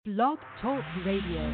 Blog Talk Radio.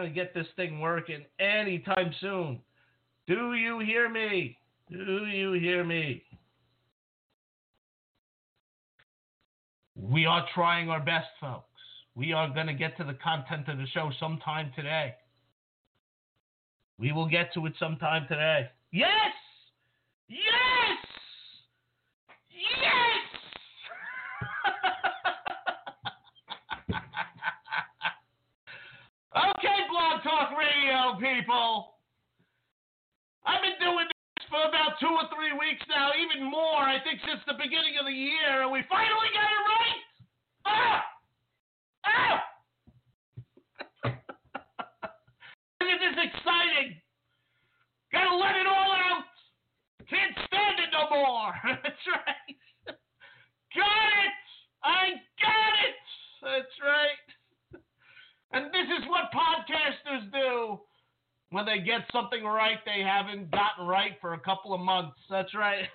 going to get this thing working anytime soon. Do you hear me? Do you hear me? We are trying our best, folks. We are going to get to the content of the show sometime today. We will get to it sometime today. Yes! Yes! Yes! Okay, Blog Talk Radio people. I've been doing this for about 2 or 3 weeks now, even more, I think, since the beginning of the year, and we finally got it right. This is exciting. Gotta let it all out. Can't stand it no more. That's right. Got it. I got it. That's right. And this is what podcasters do when they get something right they haven't gotten right for a couple of months. That's right.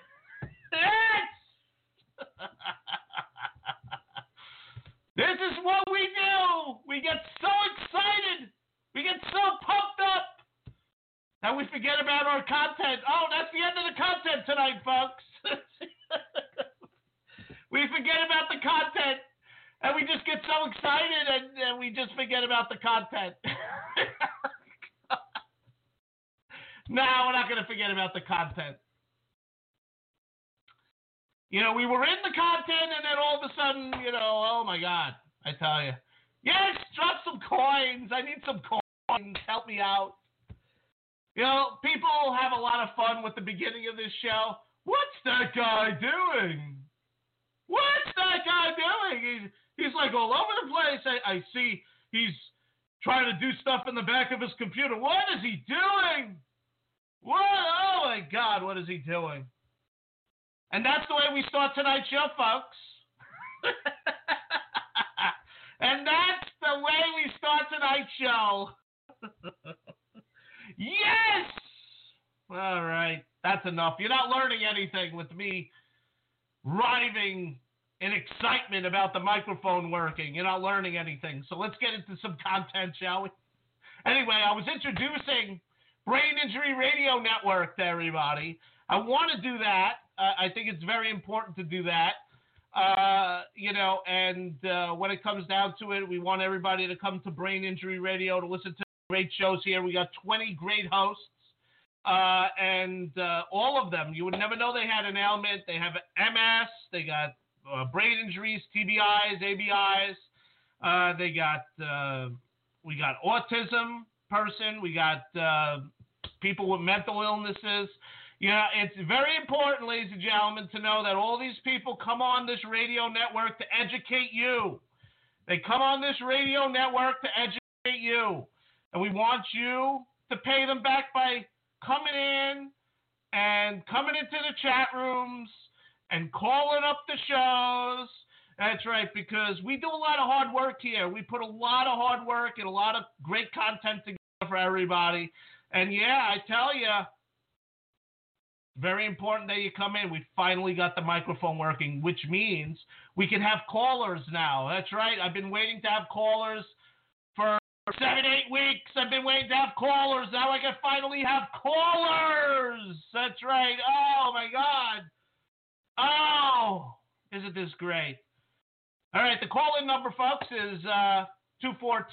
Yes! This is what we do. We get so excited. We get so pumped up that we forget about our content. Oh, that's the end of the content tonight, folks. We forget about the content. And we just get so excited and we just forget about the content. No, we're not going to forget about the content. You know, we were in the content and then all of a sudden, you know, oh my God, I tell you. Yes, drop some coins. I need some coins. Help me out. You know, people have a lot of fun with the beginning of this show. What's that guy doing? What's that guy doing? He's like all over the place. I see he's trying to do stuff in the back of his computer. What is he doing? What? Oh, my God, what is he doing? And that's the way we start tonight's show, folks. And that's the way we start tonight's show. Yes! All right, that's enough. You're not learning anything with me rhyming in excitement about the microphone working. You're not learning anything. So let's get into some content, shall we? Anyway, I was introducing Brain Injury Radio Network to everybody. I want to do that. I think it's very important to do that. You know, and when it comes down to it, we want everybody to come to Brain Injury Radio to listen to great shows here. We got 20 great hosts. And all of them, you would never know they had an ailment. They have MS. They got brain injuries, TBIs, ABIs. We got autism person. We got people with mental illnesses. You know, it's very important, ladies and gentlemen, to know that all these people come on this radio network to educate you. They come on this radio network to educate you. And we want you to pay them back by coming in and coming into the chat rooms and calling up the shows. That's right, because we do a lot of hard work here. We put a lot of hard work and a lot of great content together for everybody. And yeah, I tell you, very important that you come in. We finally got the microphone working, which means we can have callers now. That's right. I've been waiting to have callers for 7-8 weeks. I've been waiting to have callers. Now I can finally have callers. That's right. Oh, my God. Oh, isn't this great? All right, the call-in number, folks, is 242.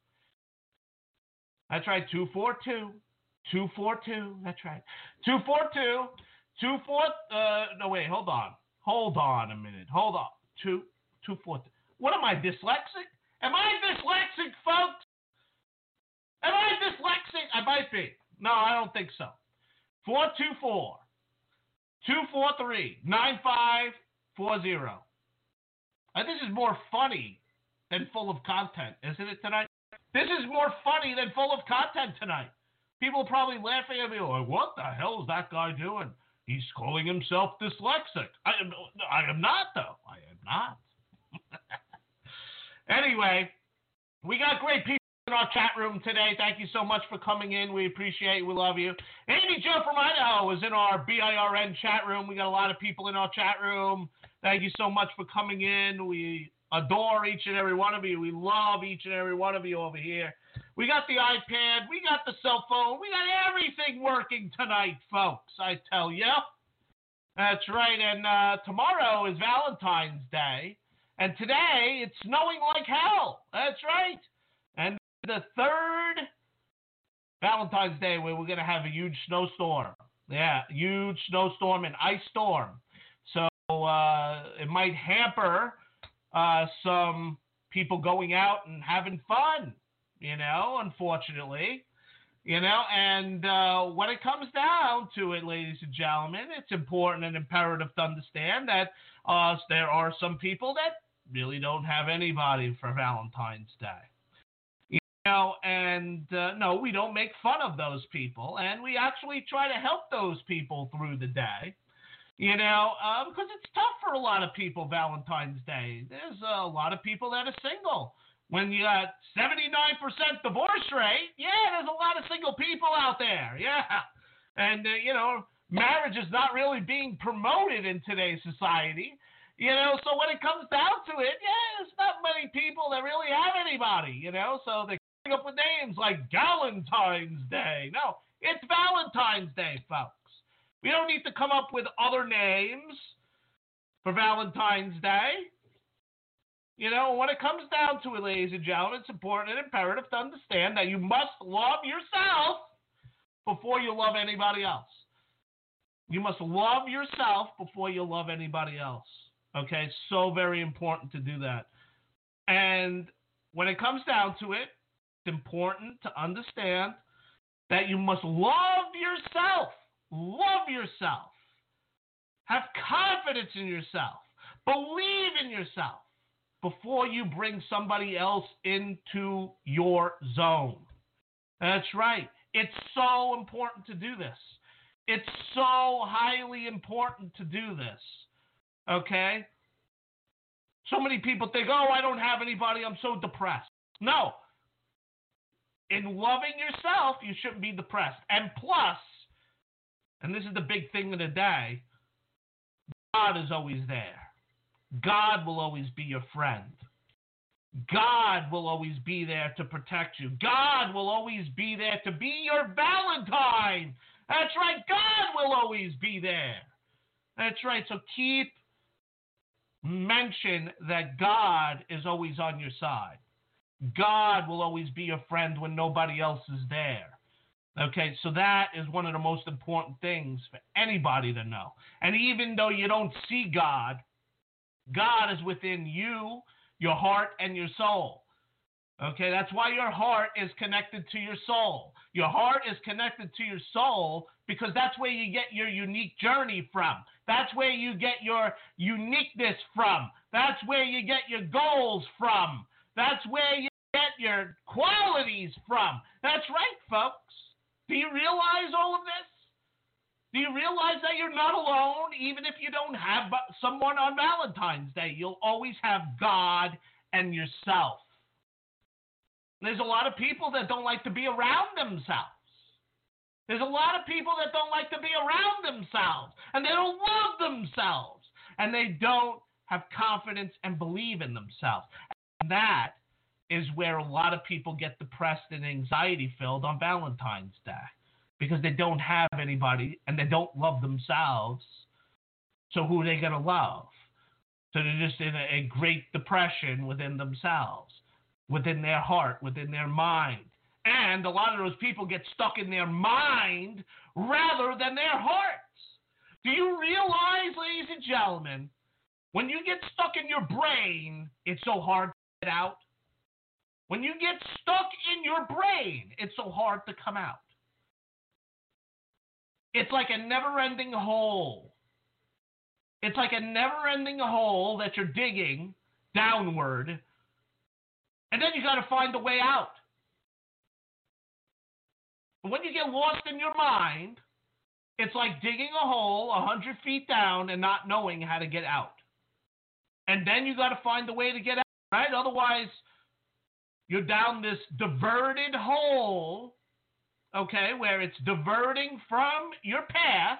That's right, 242. 242. That's right. 242. No, wait, hold on. Hold on a minute. Hold on. 242. What am I, dyslexic? Am I dyslexic, folks? Am I dyslexic? I might be. No, I don't think so. 424 243 9540. This is more funny than full of content, isn't it, tonight? This is more funny than full of content tonight. People are probably laughing at me like, what the hell is that guy doing? He's calling himself dyslexic. I am not, though. I am not. Anyway, we got great people in our chat room today. Thank you so much for coming in. We appreciate it. We love you. Amy Jo from Idaho is in our BIRN chat room. We got a lot of people in our chat room. Thank you so much for coming in. We adore each and every one of you. We love each and every one of you over here. We got the iPad. We got the cell phone. We got everything working tonight, folks, I tell you. That's right. And tomorrow is Valentine's Day. And today it's snowing like hell. That's right. And the third Valentine's Day where we're going to have a huge snowstorm. Yeah, huge snowstorm and ice storm. So it might hamper some people going out and having fun, unfortunately. And when it comes down to it, ladies and gentlemen, it's important and imperative to understand that there are some people that really don't have anybody for Valentine's Day. No, we don't make fun of those people, and we actually try to help those people through the day, because it's tough for a lot of people Valentine's Day. There's a lot of people that are single. When you got 79% divorce rate, there's a lot of single people out there, And, marriage is not really being promoted in today's society. So when it comes down to it, there's not many people that really have anybody, so they up with names like Galentine's Day. No, it's Valentine's Day, folks. We don't need to come up with other names for Valentine's Day. When it comes down to it, ladies and gentlemen, it's important and imperative to understand that you must love yourself before you love anybody else. You must love yourself before you love anybody else. Okay, so very important to do that. And when it comes down to it, it's important to understand that you must love yourself. Love yourself. Have confidence in yourself. Believe in yourself before you bring somebody else into your zone. That's right. It's so important to do this. It's so highly important to do this. Okay? So many people think, I don't have anybody, I'm so depressed. No. In loving yourself, you shouldn't be depressed. And plus, and this is the big thing of the day, God is always there. God will always be your friend. God will always be there to protect you. God will always be there to be your Valentine. That's right. God will always be there. That's right. So mention that God is always on your side. God will always be your friend when nobody else is there. Okay, so that is one of the most important things for anybody to know. And even though you don't see God, God is within you, your heart, and your soul. Okay, that's why your heart is connected to your soul. Your heart is connected to your soul because that's where you get your unique journey from. That's where you get your uniqueness from. That's where you get your goals from. That's where you get your qualities from. That's right, folks. Do you realize all of this? Do you realize that you're not alone? Even if you don't have someone on Valentine's Day, you'll always have God and yourself. There's a lot of people that don't like to be around themselves. There's a lot of people that don't like to be around themselves, and they don't love themselves, and they don't have confidence and believe in themselves. And that is where a lot of people get depressed and anxiety-filled on Valentine's Day because they don't have anybody and they don't love themselves. So who are they going to love? So they're just in a great depression within themselves, within their heart, within their mind. And a lot of those people get stuck in their mind rather than their hearts. Do you realize, ladies and gentlemen, when you get stuck in your brain, it's so hard to get out? When you get stuck in your brain, it's so hard to come out. It's like a never-ending hole. It's like a never-ending hole that you're digging downward, and then you got to find a way out. And when you get lost in your mind, it's like digging a hole 100 feet down and not knowing how to get out. And then you got to find a way to get out, right? Otherwise, you're down this diverted hole, okay, where it's diverting from your path.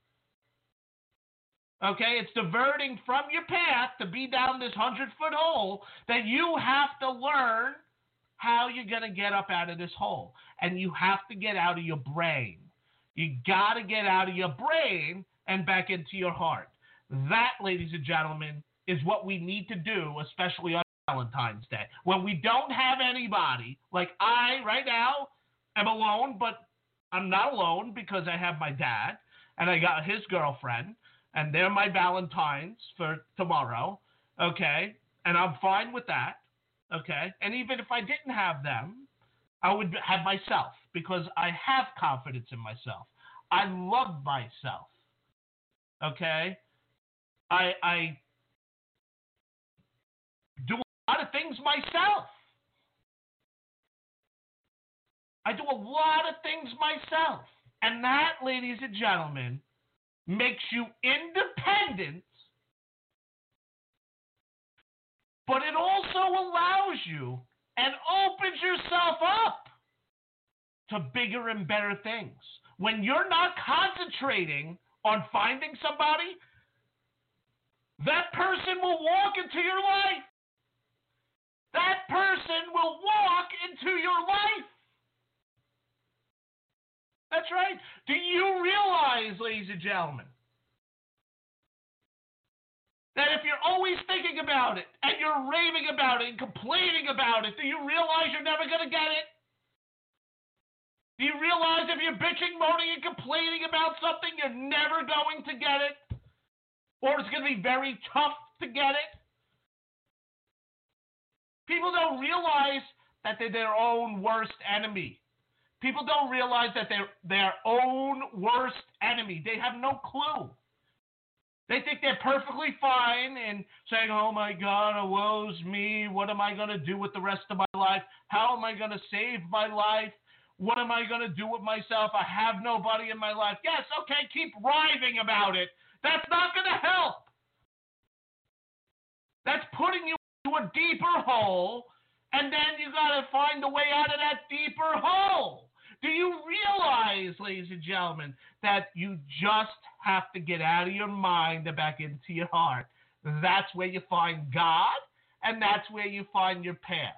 Okay, it's diverting from your path to be down this 100-foot hole that you have to learn how you're going to get up out of this hole. And you have to get out of your brain. You got to get out of your brain and back into your heart. That, ladies and gentlemen, is what we need to do, especially on Valentine's Day. When we don't have anybody, like I, right now, am alone, but I'm not alone because I have my dad and I got his girlfriend, and they're my Valentines for tomorrow, okay? And I'm fine with that, okay? And even if I didn't have them, I would have myself because I have confidence in myself. I love myself, okay? I do a lot of things myself. I do a lot of things myself. And that, ladies and gentlemen, makes you independent, but it also allows you and opens yourself up to bigger and better things. When you're not concentrating on finding somebody, that person will walk into your life. That person will walk into your life. That's right. Do you realize, ladies and gentlemen, that if you're always thinking about it and you're raving about it and complaining about it, do you realize you're never going to get it? Do you realize if you're bitching, moaning, and complaining about something, you're never going to get it? Or it's going to be very tough to get it? People don't realize that they're their own worst enemy. People don't realize that they're their own worst enemy. They have no clue. They think they're perfectly fine and saying, oh my God, woe's me. What am I going to do with the rest of my life? How am I going to save my life? What am I going to do with myself? I have nobody in my life. Yes, okay, keep writhing about it. That's not going to help. That's putting you into a deeper hole, and then you got to find a way out of that deeper hole. Do you realize, ladies and gentlemen, that you just have to get out of your mind and back into your heart? That's where you find God, and that's where you find your path.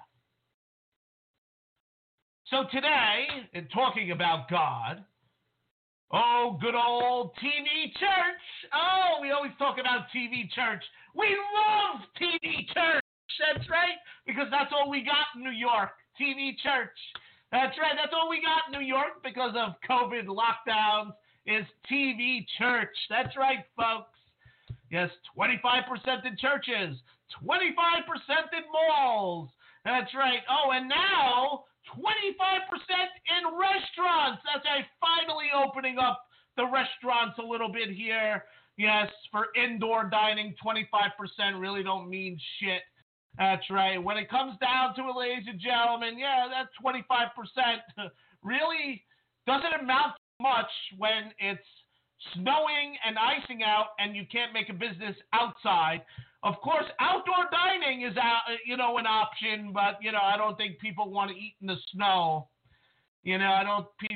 So today, in talking about God, oh, good old TV church. Oh, we always talk about TV church. We love TV church. That's right, because that's all we got in New York, TV church. That's right. That's all we got in New York because of COVID lockdowns is TV church. That's right, folks. Yes, 25% in churches, 25% in malls. That's right. Oh, and now 25% in restaurants. That's right. Finally opening up the restaurants a little bit here. Yes, for indoor dining, 25% really don't mean shit. That's right. When it comes down to it, ladies and gentlemen, yeah, that 25% really doesn't amount to much when it's snowing and icing out and you can't make a business outside. Of course, outdoor dining is, an option, but, I don't think people want to eat in the snow. I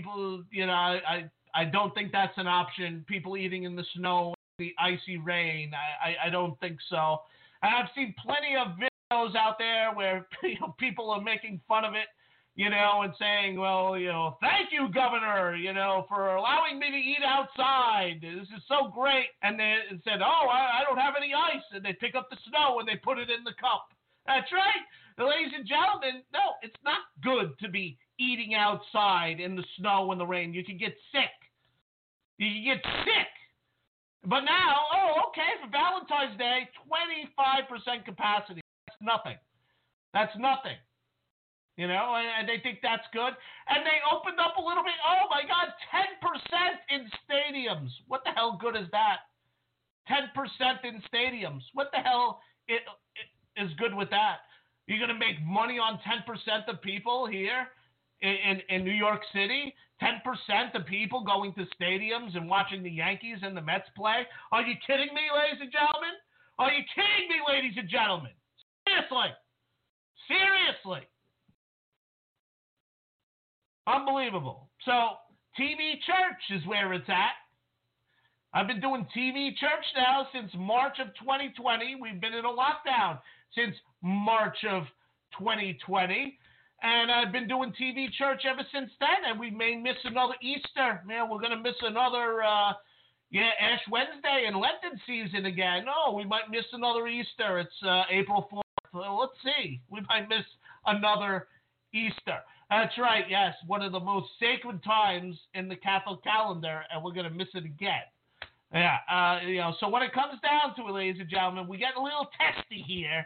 don't think that's an option, people eating in the snow, the icy rain. I don't think so. And I've seen plenty of videos out there where people are making fun of it, and saying, well, thank you, Governor, for allowing me to eat outside. This is so great. And they said, oh, I don't have any ice. And they pick up the snow and they put it in the cup. That's right. Ladies and gentlemen, no, it's not good to be eating outside in the snow and the rain. You can get sick. You can get sick. But now, okay, for Valentine's Day, 25% capacity. That's nothing. That's nothing. And they think that's good. And they opened up a little bit. Oh, my God, 10% in stadiums. What the hell good is that? 10% in stadiums. What the hell is good with that? You're going to make money on 10% of people here in New York City? 10% of people going to stadiums and watching the Yankees and the Mets play? Are you kidding me, ladies and gentlemen? Are you kidding me, ladies and gentlemen? Seriously. Seriously. Unbelievable. So, TV church is where it's at. I've been doing TV church now since March of 2020. We've been in a lockdown since March of 2020. And I've been doing TV church ever since then, and we may miss another Easter. Man, we're going to miss another, Ash Wednesday and Lenten season again. No, we might miss another Easter. It's April 4th. Well, let's see. We might miss another Easter. That's right, yes, one of the most sacred times in the Catholic calendar, and we're going to miss it again. Yeah, so when it comes down to it, ladies and gentlemen, we get a little testy here.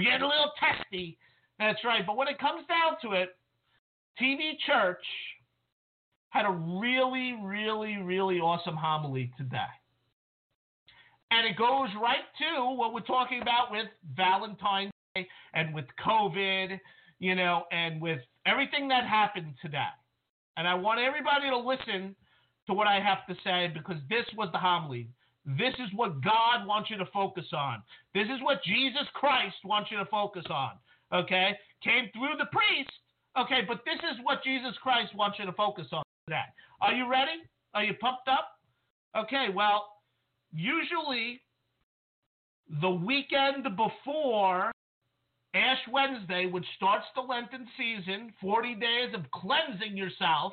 That's right. But when it comes down to it, TV Church had a really, really, really awesome homily today. And it goes right to what we're talking about with Valentine's Day and with COVID, and with everything that happened today. And I want everybody to listen to what I have to say, because this was the homily. This is what God wants you to focus on. This is what Jesus Christ wants you to focus on. Okay? Came through the priest. Okay, but this is what Jesus Christ wants you to focus on today. Are you ready? Are you pumped up? Okay, well, usually the weekend before Ash Wednesday, which starts the Lenten season, 40 days of cleansing yourself,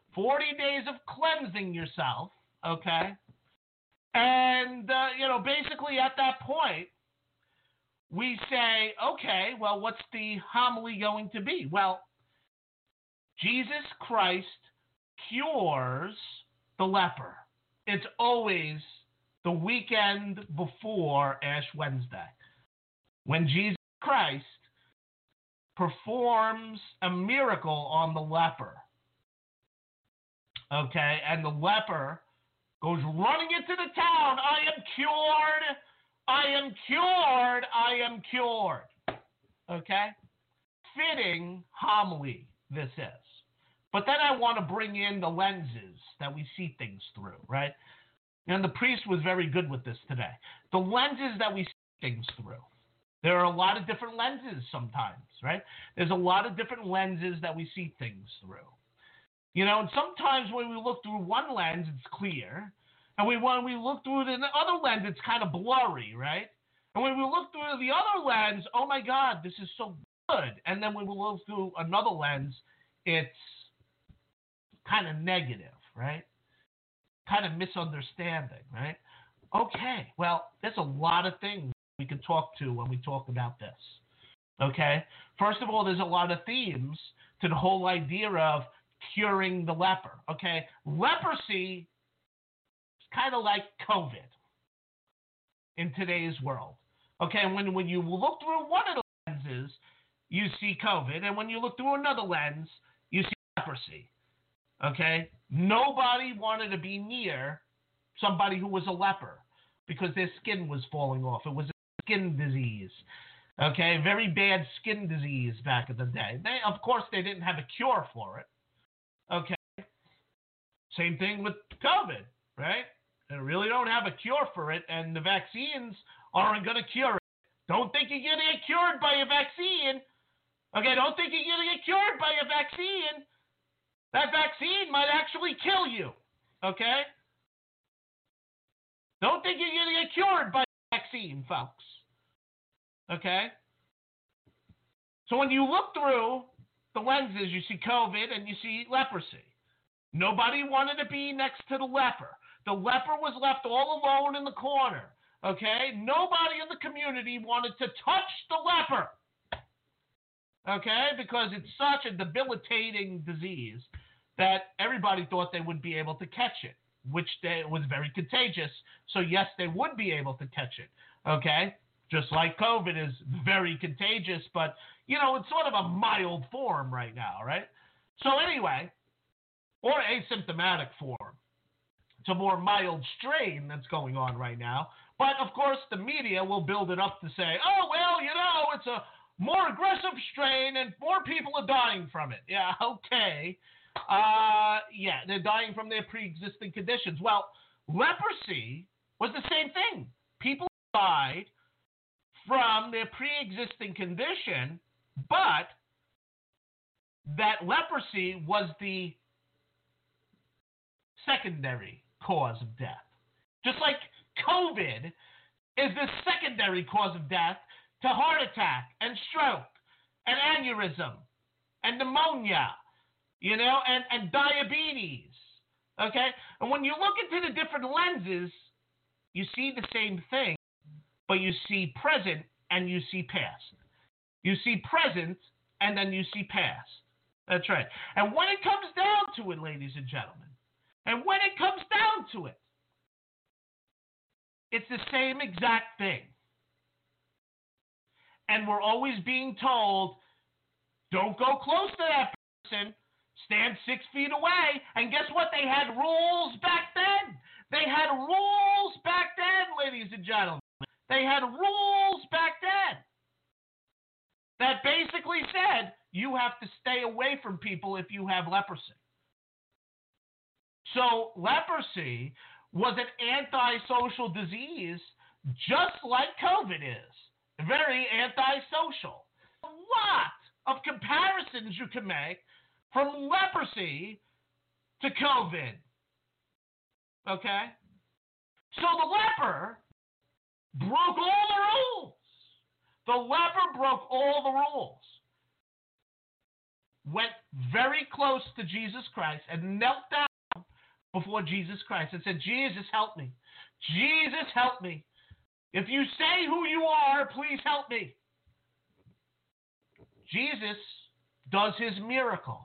okay? And, basically at that point, we say, okay, well, what's the homily going to be? Well, Jesus Christ cures the leper. It's always the weekend before Ash Wednesday, when Jesus Christ performs a miracle on the leper. Okay, and the leper goes running into the town. I am cured. Okay? Fitting homily this is. But then I want to bring in the lenses that we see things through, right? And the priest was very good with this today. The lenses that we see things through. There are a lot of different lenses sometimes, right? There's a lot of different lenses that we see things through. And sometimes when we look through one lens, it's clear. And when we look through the other lens, it's kind of blurry, right? And when we look through the other lens, oh my God, this is so good. And then when we look through another lens, it's kind of negative, right? Kind of misunderstanding, right? Okay, well, there's a lot of things we can talk to when we talk about this. Okay? First of all, there's a lot of themes to the whole idea of curing the leper. Okay? Leprosy is kind of like COVID in today's world. Okay? When you look through one of the lenses, you see COVID. And when you look through another lens, you see leprosy. Okay? Nobody wanted to be near somebody who was a leper because their skin was falling off. It was a skin disease. Okay? Very bad skin disease back in the day. Of course, they didn't have a cure for it. Okay? Same thing with COVID, right? They really don't have a cure for it, and the vaccines aren't going to cure it. Don't think you're going to get cured by a vaccine. Okay? Don't think you're going to get cured by a vaccine. That vaccine might actually kill you, okay? Don't think you're going to get cured by a vaccine, folks, okay? So when you look through the lenses, you see COVID and you see leprosy. Nobody wanted to be next to the leper. The leper was left all alone in the corner, okay? Nobody in the community wanted to touch the leper, okay? Because it's such a debilitating disease that everybody thought they would be able to catch it, which was very contagious. So, yes, they would be able to catch it, okay? Just like COVID is very contagious, but, it's sort of a mild form right now, right? So, anyway, or asymptomatic form. It's a more mild strain that's going on right now. But, of course, the media will build it up to say, oh, well, it's a more aggressive strain and more people are dying from it. Yeah, okay. They're dying from their pre-existing conditions. Well, leprosy was the same thing. People died from their pre-existing condition, but that leprosy was the secondary cause of death. Just like COVID is the secondary cause of death to heart attack and stroke and aneurysm and pneumonia, and diabetes, okay? And when you look into the different lenses, you see the same thing, but you see present and you see past. You see present and then you see past. That's right. And when it comes down to it, ladies and gentlemen, and when it comes down to it, it's the same exact thing. And we're always being told, don't go close to that person, stand 6 feet away. And guess what? They had rules back then. They had rules back then, ladies and gentlemen. They had rules back then that basically said you have to stay away from people if you have leprosy. So leprosy was an antisocial disease just like COVID is. Very antisocial. A lot of comparisons you can make from leprosy to COVID. Okay? So the leper broke all the rules. The leper broke all the rules. Went very close to Jesus Christ and knelt down before Jesus Christ and said, Jesus, help me. Jesus, help me. If you say who you are, please help me. Jesus does his miracle.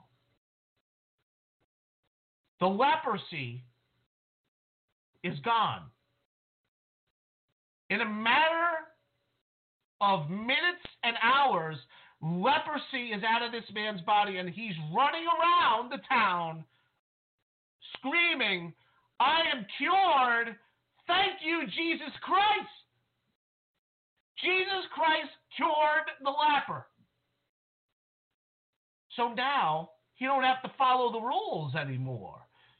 The leprosy is gone. In a matter of minutes and hours, leprosy is out of this man's body, and he's running around the town screaming, I am cured. Thank you, Jesus Christ. Jesus Christ cured the leper. So now he don't have to follow the rules anymore.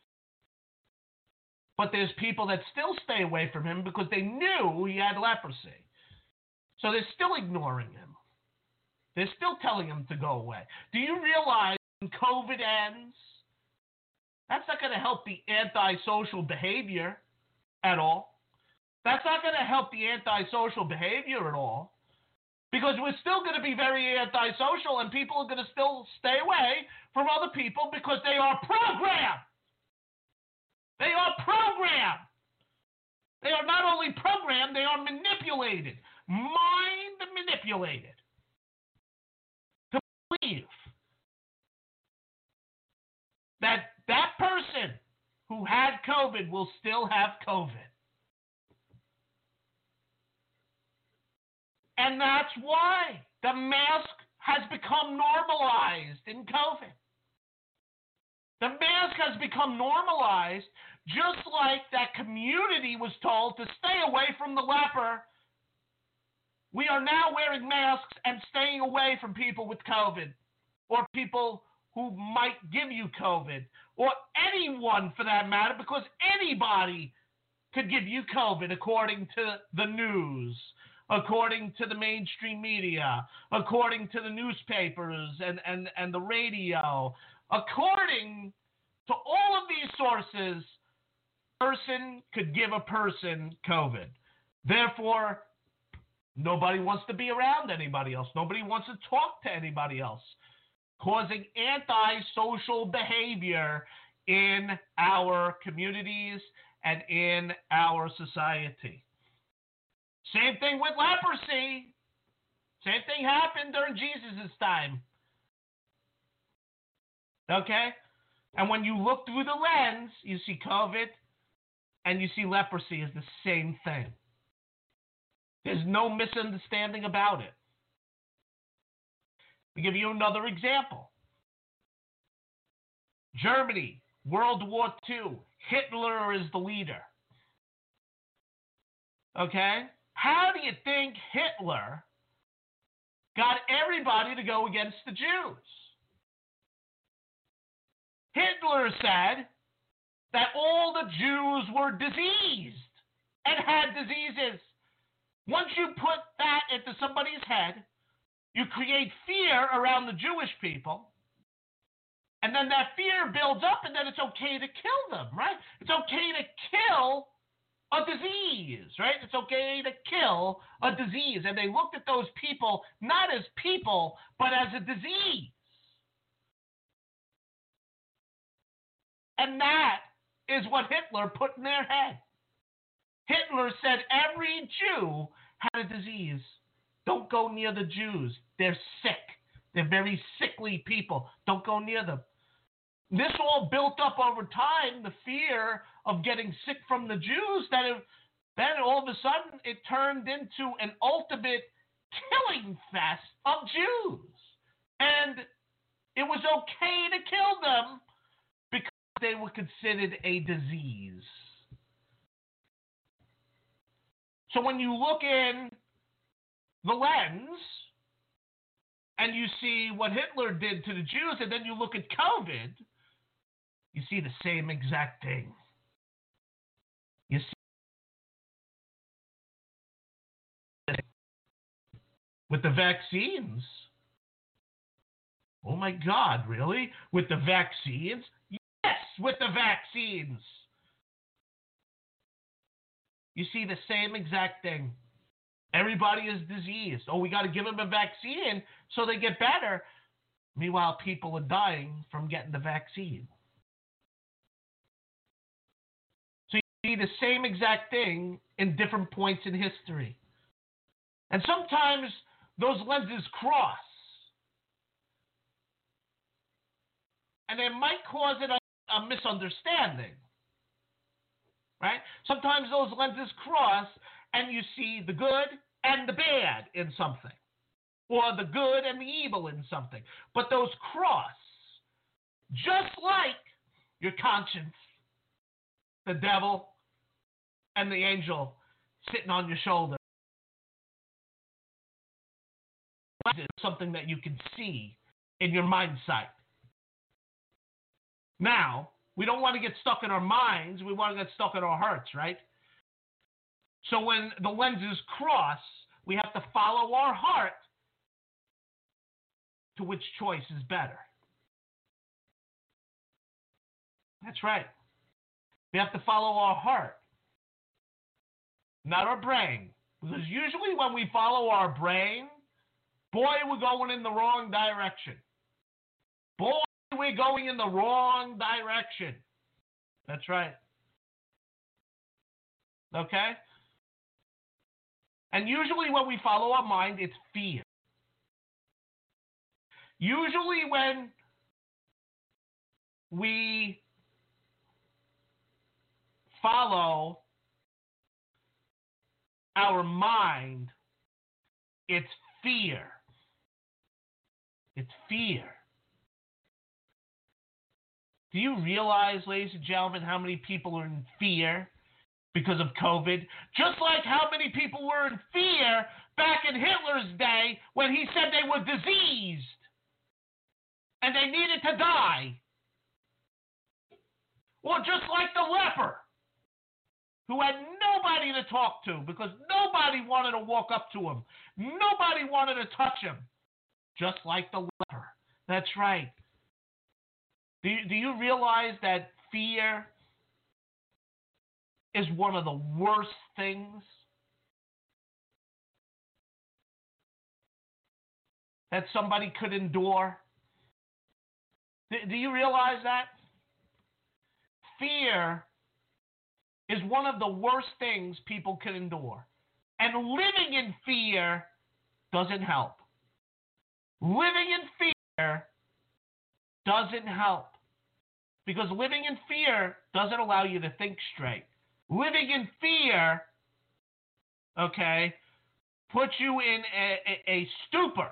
But there's people that still stay away from him because they knew he had leprosy. So they're still ignoring him. They're still telling him to go away. Do you realize when COVID ends, that's not going to help the antisocial behavior at all. That's not going to help the antisocial behavior at all. Because we're still going to be very antisocial and people are going to still stay away from other people because they are programmed. They are programmed. They are not only programmed, they are manipulated. Mind manipulated. To believe that that person who had COVID will still have COVID. And that's why the mask has become normalized in COVID. The mask has become normalized just like that community was told to stay away from the leper. We are now wearing masks and staying away from people with COVID or people who might give you COVID or anyone for that matter, because anybody could give you COVID according to the news, according to the mainstream media, according to the newspapers and the radio. According to all of these sources, a person could give a person COVID. Therefore, nobody wants to be around anybody else. Nobody wants to talk to anybody else, causing antisocial behavior in our communities and in our society. Same thing with leprosy. Same thing happened during Jesus' time. Okay? And when you look through the lens, you see COVID and you see leprosy as the same thing. There's no misunderstanding about it. I'll give you another example. Germany, World War II. Hitler is the leader. Okay? How do you think Hitler got everybody to go against the Jews? Hitler said that all the Jews were diseased and had diseases. Once you put that into somebody's head, you create fear around the Jewish people, and then that fear builds up, and then it's okay to kill them, right? It's okay to kill a disease, right? It's okay to kill a disease. And they looked at those people not as people, but as a disease. And that is what Hitler put in their head. Hitler said every Jew had a disease. Don't go near the Jews. They're sick. They're very sickly people. Don't go near them. This all built up over time, the fear of getting sick from the Jews, then all of a sudden it turned into an ultimate killing fest of Jews. And it was okay to kill them because they were considered a disease. So when you look in the lens and you see what Hitler did to the Jews, and then you look at COVID, you see the same exact thing. You see with the vaccines. Oh my God, really? With the vaccines? Yes, with the vaccines. You see the same exact thing. Everybody is diseased. Oh, we got to give them a vaccine so they get better. Meanwhile, people are dying from getting the vaccine. So you see the same exact thing in different points in history. And sometimes those lenses cross. And it might cause it a misunderstanding. Right? Sometimes those lenses cross and you see the good and the bad in something. Or the good and the evil in something. But those cross. Just like your conscience, the devil, and the angel sitting on your shoulder. It's something that you can see in your mind sight. Now, we don't want to get stuck in our minds. We want to get stuck in our hearts, right? So when the lenses cross, we have to follow our heart to which choice is better. That's right. We have to follow our heart, not our brain. Because usually when we follow our brain, boy, we're going in the wrong direction. Boy, we're going in the wrong direction. That's right. Okay? And usually when we follow our mind, it's fear. Usually when we follow our mind, it's fear. It's fear. Do you realize, ladies and gentlemen, how many people are in fear because of COVID? Just like how many people were in fear back in Hitler's day when he said they were diseased and they needed to die. Or just like the leper who had nobody to talk to because nobody wanted to walk up to him. Nobody wanted to touch him. Just like the leper. That's right. Do you realize that fear is one of the worst things that somebody could endure? Do you realize that? Fear is one of the worst things people can endure. And living in fear doesn't help. Living in fear doesn't help. Because living in fear doesn't allow you to think straight. Living in fear, okay, puts you in a stupor.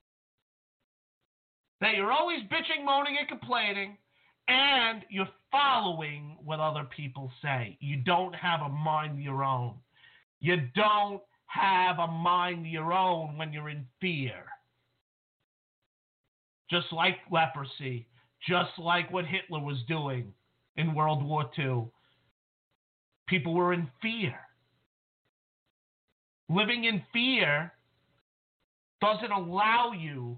That you're always bitching, moaning, and complaining, and you're following what other people say. You don't have a mind of your own. You don't have a mind of your own when you're in fear. Just like leprosy. Just like what Hitler was doing in World War II. People were in fear. Living in fear doesn't allow you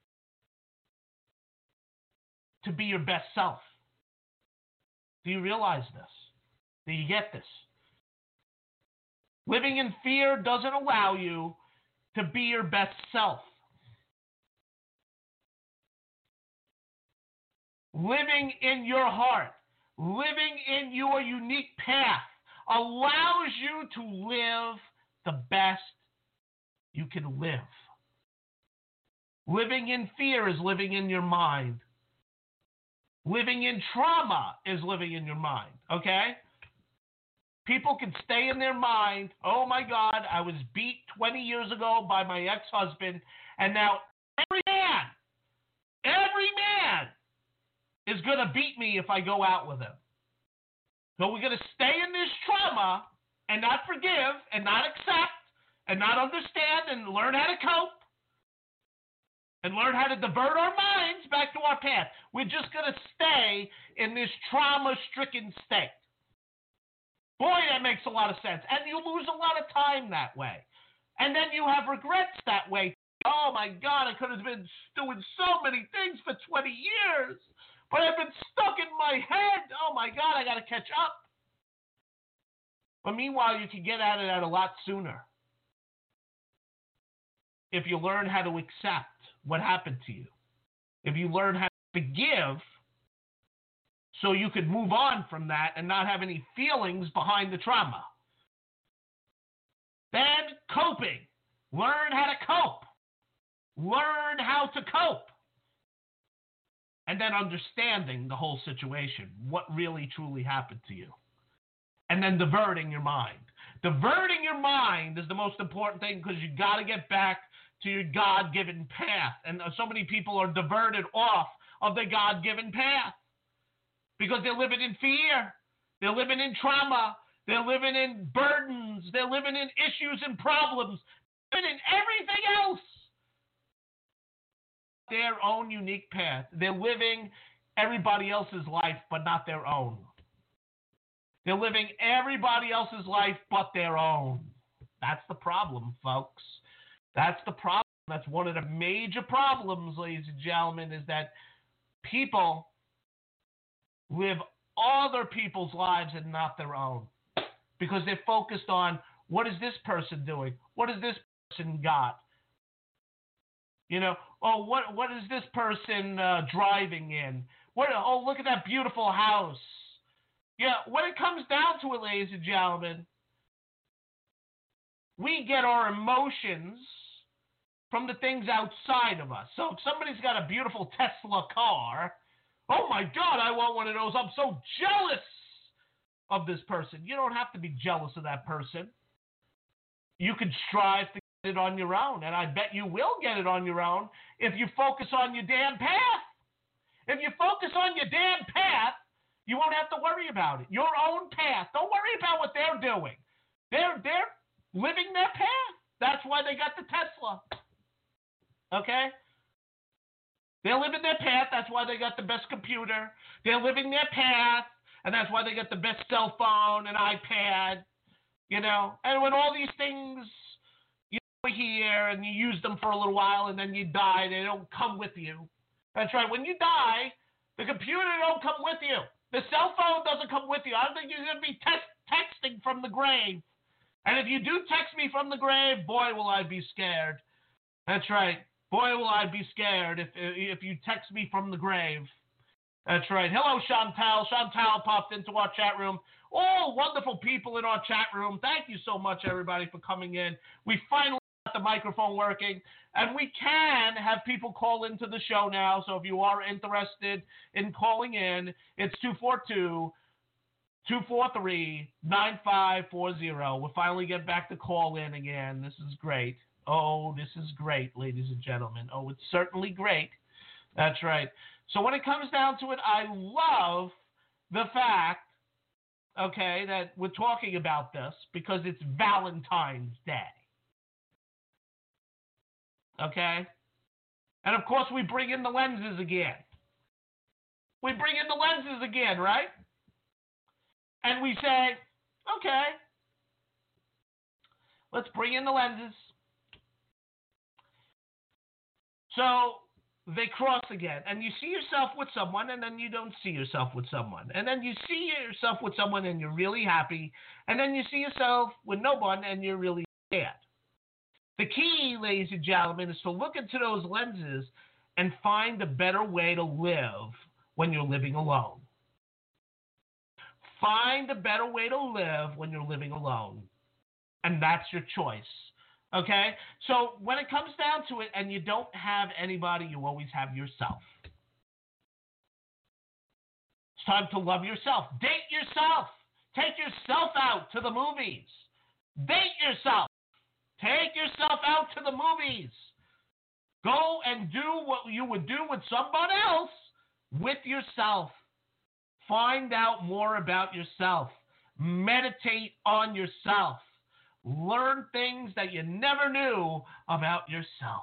to be your best self. Do you realize this? Do you get this? Living in fear doesn't allow you to be your best self. Living in your heart, living in your unique path allows you to live the best you can live. Living in fear is living in your mind. Living in trauma is living in your mind, okay? People can stay in their mind, oh my God, I was beat 20 years ago by my ex-husband, and now every man is going to beat me if I go out with him. So we're going to stay in this trauma and not forgive and not accept and not understand and learn how to cope and learn how to divert our minds back to our path. We're just going to stay in this trauma-stricken state. Boy, that makes a lot of sense. And you lose a lot of time that way. And then you have regrets that way. Oh, my God, I could have been doing so many things for 20 years, but I've been stuck in my head. Oh, my God, I got to catch up. But meanwhile, you can get at it a lot sooner if you learn how to accept what happened to you. If you learn how to forgive, so you could move on from that and not have any feelings behind the trauma. Then coping. Learn how to cope. Learn how to cope. And then understanding the whole situation, what really truly happened to you. And then diverting your mind. Diverting your mind is the most important thing because you got to get back to your God-given path. And so many people are diverted off of the God-given path. Because they're living in fear. They're living in trauma. They're living in burdens. They're living in issues and problems. They're living in everything else. Their own unique path. They're living everybody else's life, but not their own. They're living everybody else's life, but their own. That's the problem, folks. That's the problem. That's one of the major problems, ladies and gentlemen, is that people live other people's lives and not their own. Because they're focused on, what is this person doing? What has this person got? You know, oh, what is this person driving in? Oh, look at that beautiful house. Yeah, when it comes down to it, ladies and gentlemen, we get our emotions from the things outside of us. So if somebody's got a beautiful Tesla car, oh my God, I want one of those. I'm so jealous of this person. You don't have to be jealous of that person. You can strive to get it on your own, and I bet you will get it on your own if you focus on your damn path. If you focus on your damn path, you won't have to worry about it. Your own path. Don't worry about what they're doing. They're living their path. That's why they got the Tesla. Okay? They're living their path. That's why they got the best computer. They're living their path, and that's why they got the best cell phone and iPad. You know? And when all these things you here and you use them for a little while and then you die, they don't come with you. That's right. When you die, the computer don't come with you. The cell phone doesn't come with you. I don't think you're going to be texting from the grave. And if you do text me from the grave, boy, will I be scared. That's right. Boy, will I be scared if you text me from the grave. That's right. Hello, Chantal. Chantal popped into our chat room. All wonderful people in our chat room. Thank you so much, everybody, for coming in. We finally got the microphone working, and we can have people call into the show now. So if you are interested in calling in, it's 242-243-9540. We'll finally get back to call in again. This is great. Oh, this is great, ladies and gentlemen. Oh, it's certainly great. That's right. So when it comes down to it, I love the fact, okay, that we're talking about this because it's Valentine's Day. Okay? And of course, we bring in the lenses again. We bring in the lenses again, right? And we say, okay, let's bring in the lenses. So they cross again, and you see yourself with someone, and then you don't see yourself with someone. And then you see yourself with someone, and you're really happy. And then you see yourself with no one, and you're really sad. The key, ladies and gentlemen, is to look into those lenses and find a better way to live when you're living alone. Find a better way to live when you're living alone. And that's your choice. Okay? So when it comes down to it and you don't have anybody, you always have yourself. It's time to love yourself. Date yourself. Take yourself out to the movies. Date yourself. Take yourself out to the movies. Go and do what you would do with someone else with yourself. Find out more about yourself. Meditate on yourself. Learn things that you never knew about yourself.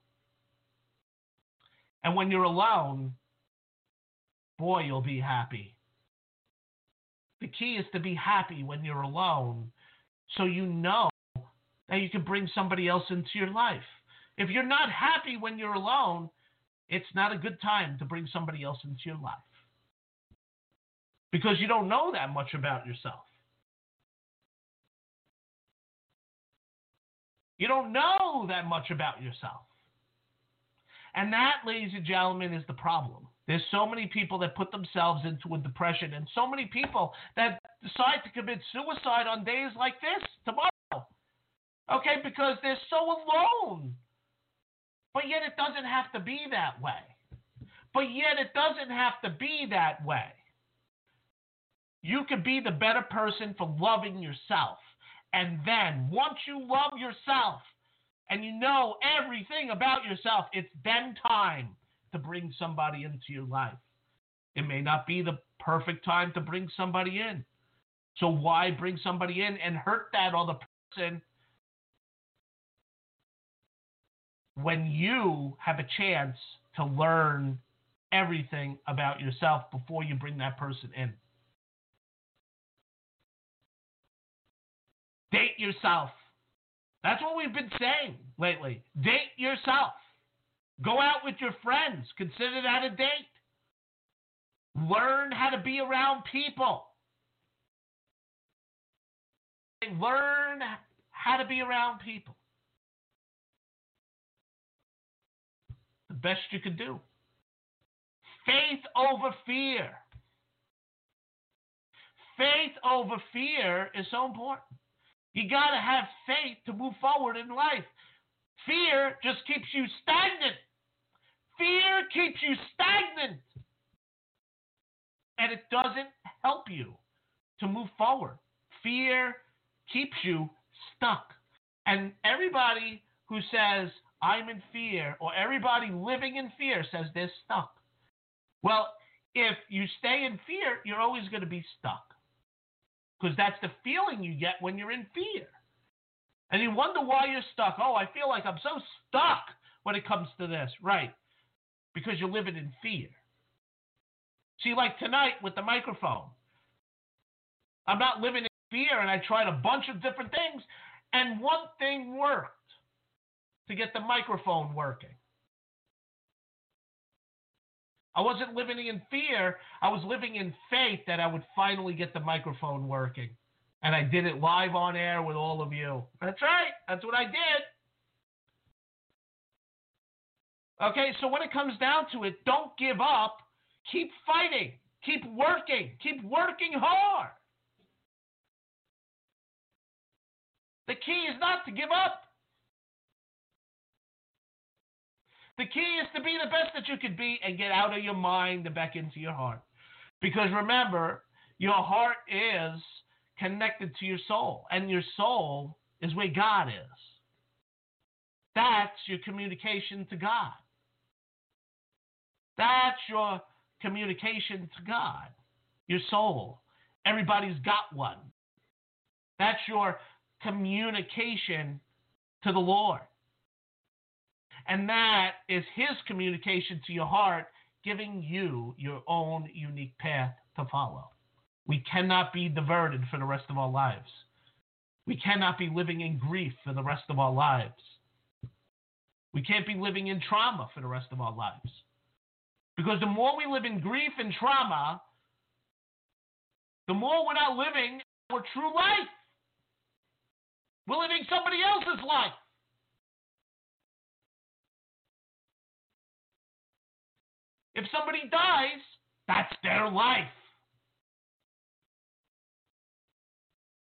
And when you're alone, boy, you'll be happy. The key is to be happy when you're alone, so you know that you can bring somebody else into your life. If you're not happy when you're alone, it's not a good time to bring somebody else into your life, because you don't know that much about yourself. You don't know that much about yourself. And that, ladies and gentlemen, is the problem. There's so many people that put themselves into a depression, and so many people that decide to commit suicide on days like this, tomorrow. Okay, because they're so alone. But yet it doesn't have to be that way. But yet it doesn't have to be that way. You can be the better person for loving yourself. And then, once you love yourself and you know everything about yourself, it's then time to bring somebody into your life. It may not be the perfect time to bring somebody in. So why bring somebody in and hurt that other person when you have a chance to learn everything about yourself before you bring that person in? Date yourself. That's what we've been saying lately. Date yourself. Go out with your friends. Consider that a date. Learn how to be around people. Learn how to be around people. The best you can do. Faith over fear. Faith over fear is so important. You got to have faith to move forward in life. Fear just keeps you stagnant. Fear keeps you stagnant. And it doesn't help you to move forward. Fear keeps you stuck. And everybody who says, I'm in fear, or everybody living in fear says they're stuck. Well, if you stay in fear, you're always going to be stuck. Because that's the feeling you get when you're in fear. And you wonder why you're stuck. Oh, I feel like I'm so stuck when it comes to this. Right. Because you're living in fear. See, like tonight with the microphone. I'm not living in fear, and I tried a bunch of different things, and one thing worked to get the microphone working. I wasn't living in fear. I was living in faith that I would finally get the microphone working. And I did it live on air with all of you. That's right. That's what I did. Okay, so when it comes down to it, don't give up. Keep fighting. Keep working. Keep working hard. The key is not to give up. The key is to be the best that you could be and get out of your mind and back into your heart. Because remember, your heart is connected to your soul, and your soul is where God is. That's your communication to God. That's your communication to God, your soul. Everybody's got one. That's your communication to the Lord. And that is his communication to your heart, giving you your own unique path to follow. We cannot be diverted for the rest of our lives. We cannot be living in grief for the rest of our lives. We can't be living in trauma for the rest of our lives. Because the more we live in grief and trauma, the more we're not living our true life. We're living somebody else's life. If somebody dies, that's their life.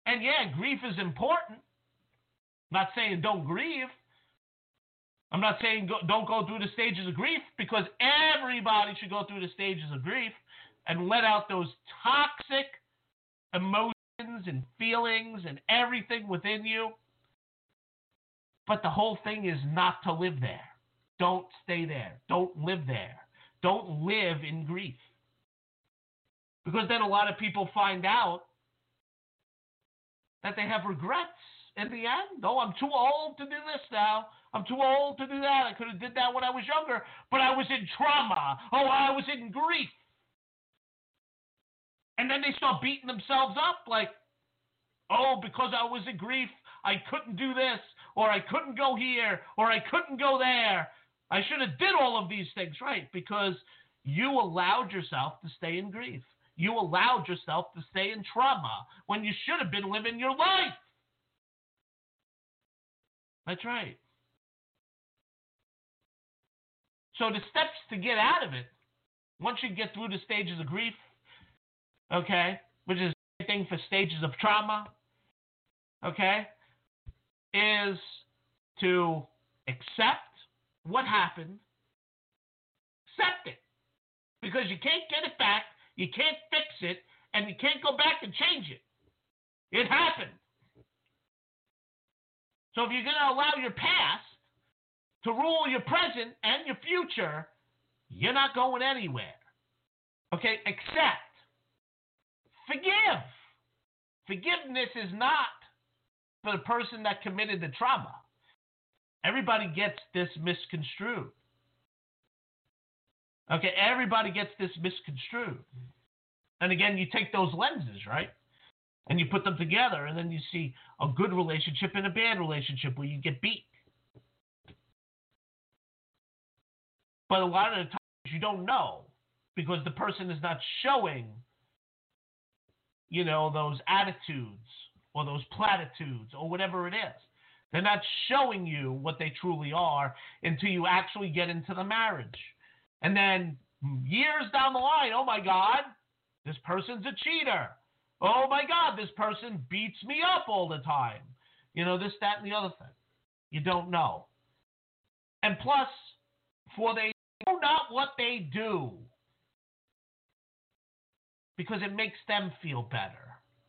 And yeah, grief is important. I'm not saying don't grieve. I'm not saying don't go through the stages of grief, because everybody should go through the stages of grief and let out those toxic emotions and feelings and everything within you. But the whole thing is not to live there. Don't stay there. Don't live there. Don't live in grief. Because then a lot of people find out that they have regrets in the end. Oh, I'm too old to do this now. I'm too old to do that. I could have did that when I was younger, but I was in trauma. Oh, I was in grief. And then they start beating themselves up like, oh, because I was in grief, I couldn't do this, or I couldn't go here, or I couldn't go there. I should have did all of these things, right? Because you allowed yourself to stay in grief. You allowed yourself to stay in trauma when you should have been living your life. That's right. So the steps to get out of it, once you get through the stages of grief, okay, which is the same thing for stages of trauma, okay, is to accept what happened, accept it, because you can't get it back, you can't fix it, and you can't go back and change it. It happened. So if you're going to allow your past to rule your present and your future, you're not going anywhere. Okay, accept. Forgive. Forgiveness is not for the person that committed the trauma. Everybody gets this misconstrued. Okay, everybody gets this misconstrued. And again, you take those lenses, right? And you put them together, and then you see a good relationship and a bad relationship where you get beat. But a lot of the times you don't know, because the person is not showing, you know, those attitudes or those platitudes or whatever it is. They're not showing you what they truly are until you actually get into the marriage. And then years down the line, oh my God, this person's a cheater. Oh my God, this person beats me up all the time. You know, this, that, and the other thing. You don't know. And plus, for they know not what they do, because it makes them feel better.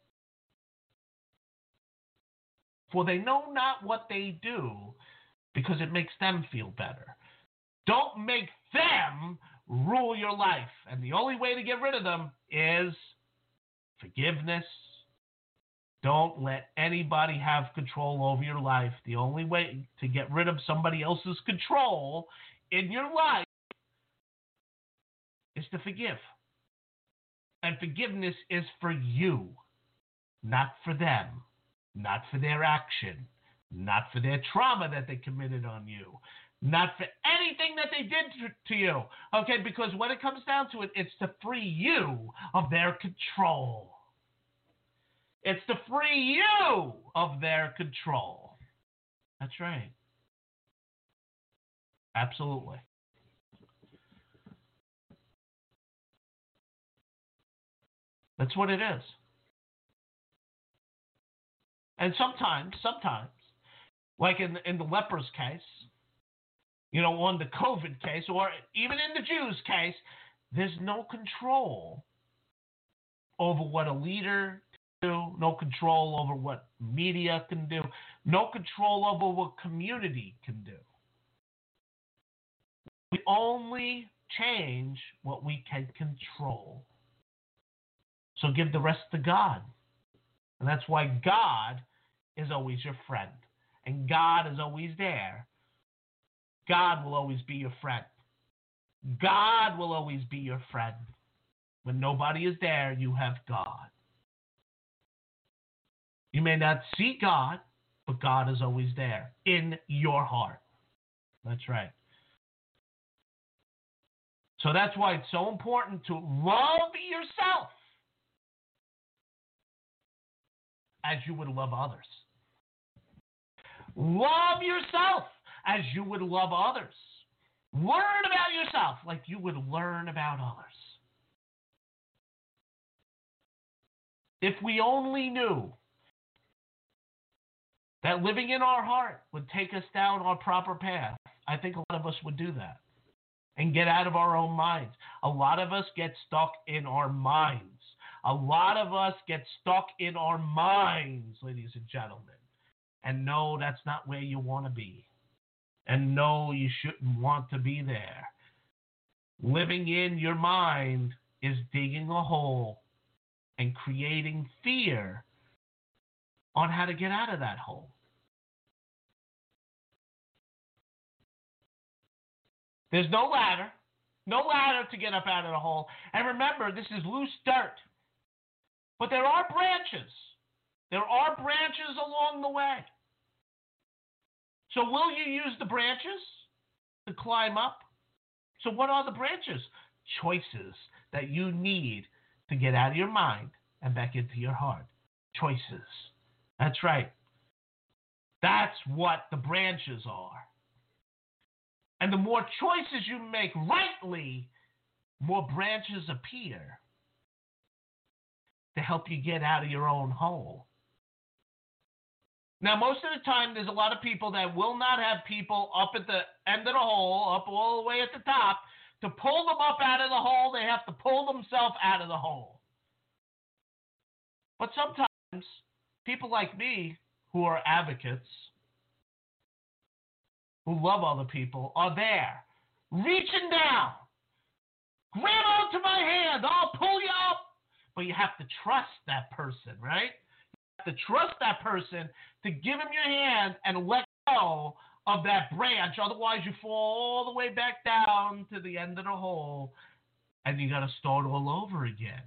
For they know not what they do, because it makes them feel better. Don't make them rule your life. And the only way to get rid of them is forgiveness. Don't let anybody have control over your life. The only way to get rid of somebody else's control in your life is to forgive. And forgiveness is for you, not for them, not for their action, not for their trauma that they committed on you, not for anything that they did to you. Okay, because when it comes down to it, it's to free you of their control. It's to free you of their control. That's right. Absolutely. That's what it is. And sometimes, like in the lepers case, you know, on the COVID case, or even in the Jews case, there's no control over what a leader can do, no control over what media can do, no control over what community can do. We only change what we can control. So give the rest to God. And that's why God is always your friend. And God is always there. God will always be your friend. God will always be your friend. When nobody is there, you have God. You may not see God, but God is always there in your heart. That's right. So that's why it's so important to love yourself as you would love others. Love yourself as you would love others. Learn about yourself like you would learn about others. If we only knew that living in our heart would take us down our proper path, I think a lot of us would do that and get out of our own minds. A lot of us get stuck in our minds. A lot of us get stuck in our minds, ladies and gentlemen. And no, that's not where you want to be. And no, you shouldn't want to be there. Living in your mind is digging a hole and creating fear on how to get out of that hole. There's no ladder to get up out of the hole. And remember, this is loose dirt. But there are branches. There are branches along the way. So will you use the branches to climb up? So what are the branches? Choices that you need to get out of your mind and back into your heart. Choices. That's right. That's what the branches are. And the more choices you make rightly, more branches appear to help you get out of your own hole. Now, most of the time, there's a lot of people that will not have people up at the end of the hole, up all the way at the top. To pull them up out of the hole, they have to pull themselves out of the hole. But sometimes, people like me, who are advocates, who love other people, are there, reaching down. Grab onto my hand, I'll pull you up. But you have to trust that person, right? You have to trust that person to give him your hand and let go of that branch. Otherwise, you fall all the way back down to the end of the hole, and you got to start all over again.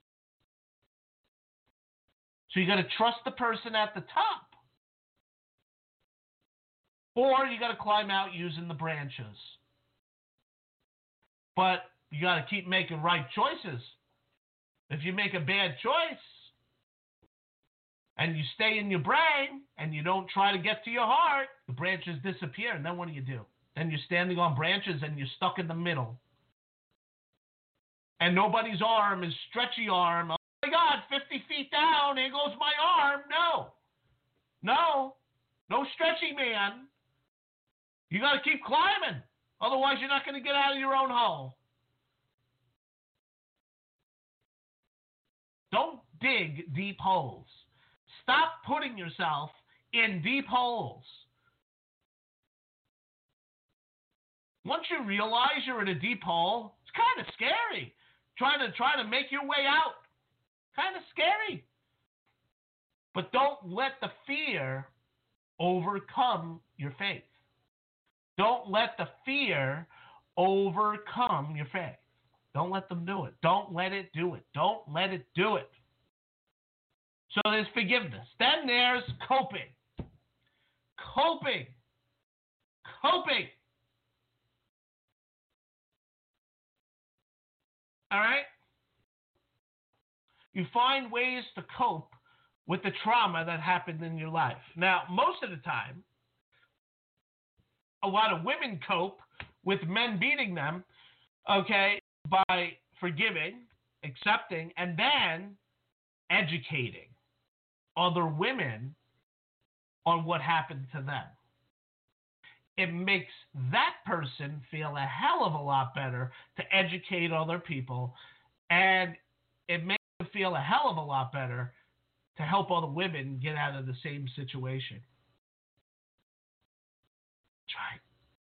So you got to trust the person at the top. Or you got to climb out using the branches. But you got to keep making right choices. If you make a bad choice and you stay in your brain and you don't try to get to your heart, the branches disappear. And then what do? Then you're standing on branches and you're stuck in the middle. And nobody's arm is stretchy arm. Oh my God, 50 feet down, here goes my arm. No stretchy man. You got to keep climbing. Otherwise, you're not going to get out of your own hole. Don't dig deep holes. Stop putting yourself in deep holes. Once you realize you're in a deep hole, it's kind of scary. Trying to make your way out. Kind of scary. But don't let the fear overcome your faith. Don't let the fear overcome your faith. Don't let them do it. Don't let it do it. Don't let it do it. So there's forgiveness. Then there's coping. Coping. All right? You find ways to cope with the trauma that happened in your life. Now, most of the time, a lot of women cope with men beating them, okay, by forgiving, accepting, and then educating other women on what happened to them. It makes that person feel a hell of a lot better to educate other people, and it makes them feel a hell of a lot better to help other women get out of the same situation. That's right.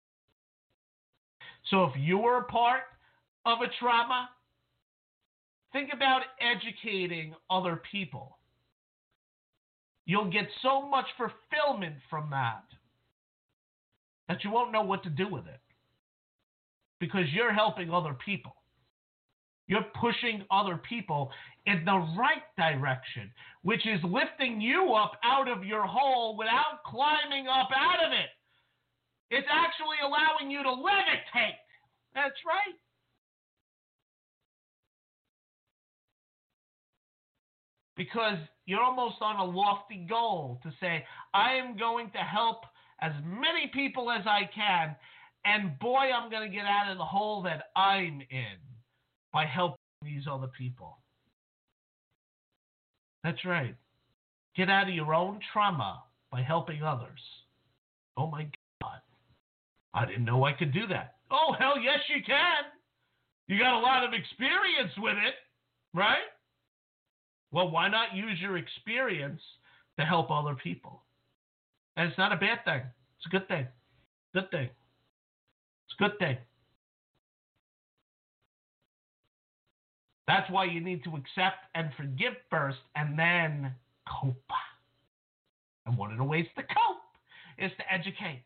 So if you were a part of a trauma, think about educating other people. You'll get so much fulfillment from that you won't know what to do with it, because you're helping other people. You're pushing other people in the right direction, which is lifting you up out of your hole without climbing up out of it. It's actually allowing you to levitate. That's right. Because you're almost on a lofty goal to say, I am going to help as many people as I can, and boy, I'm going to get out of the hole that I'm in by helping these other people. That's right. Get out of your own trauma by helping others. Oh my God. I didn't know I could do that. Oh, hell yes, you can. You got a lot of experience with it, right? Well, why not use your experience to help other people? And it's not a bad thing. It's a good thing. Good thing. It's a good thing. That's why you need to accept and forgive first and then cope. And one of the ways to cope is to educate.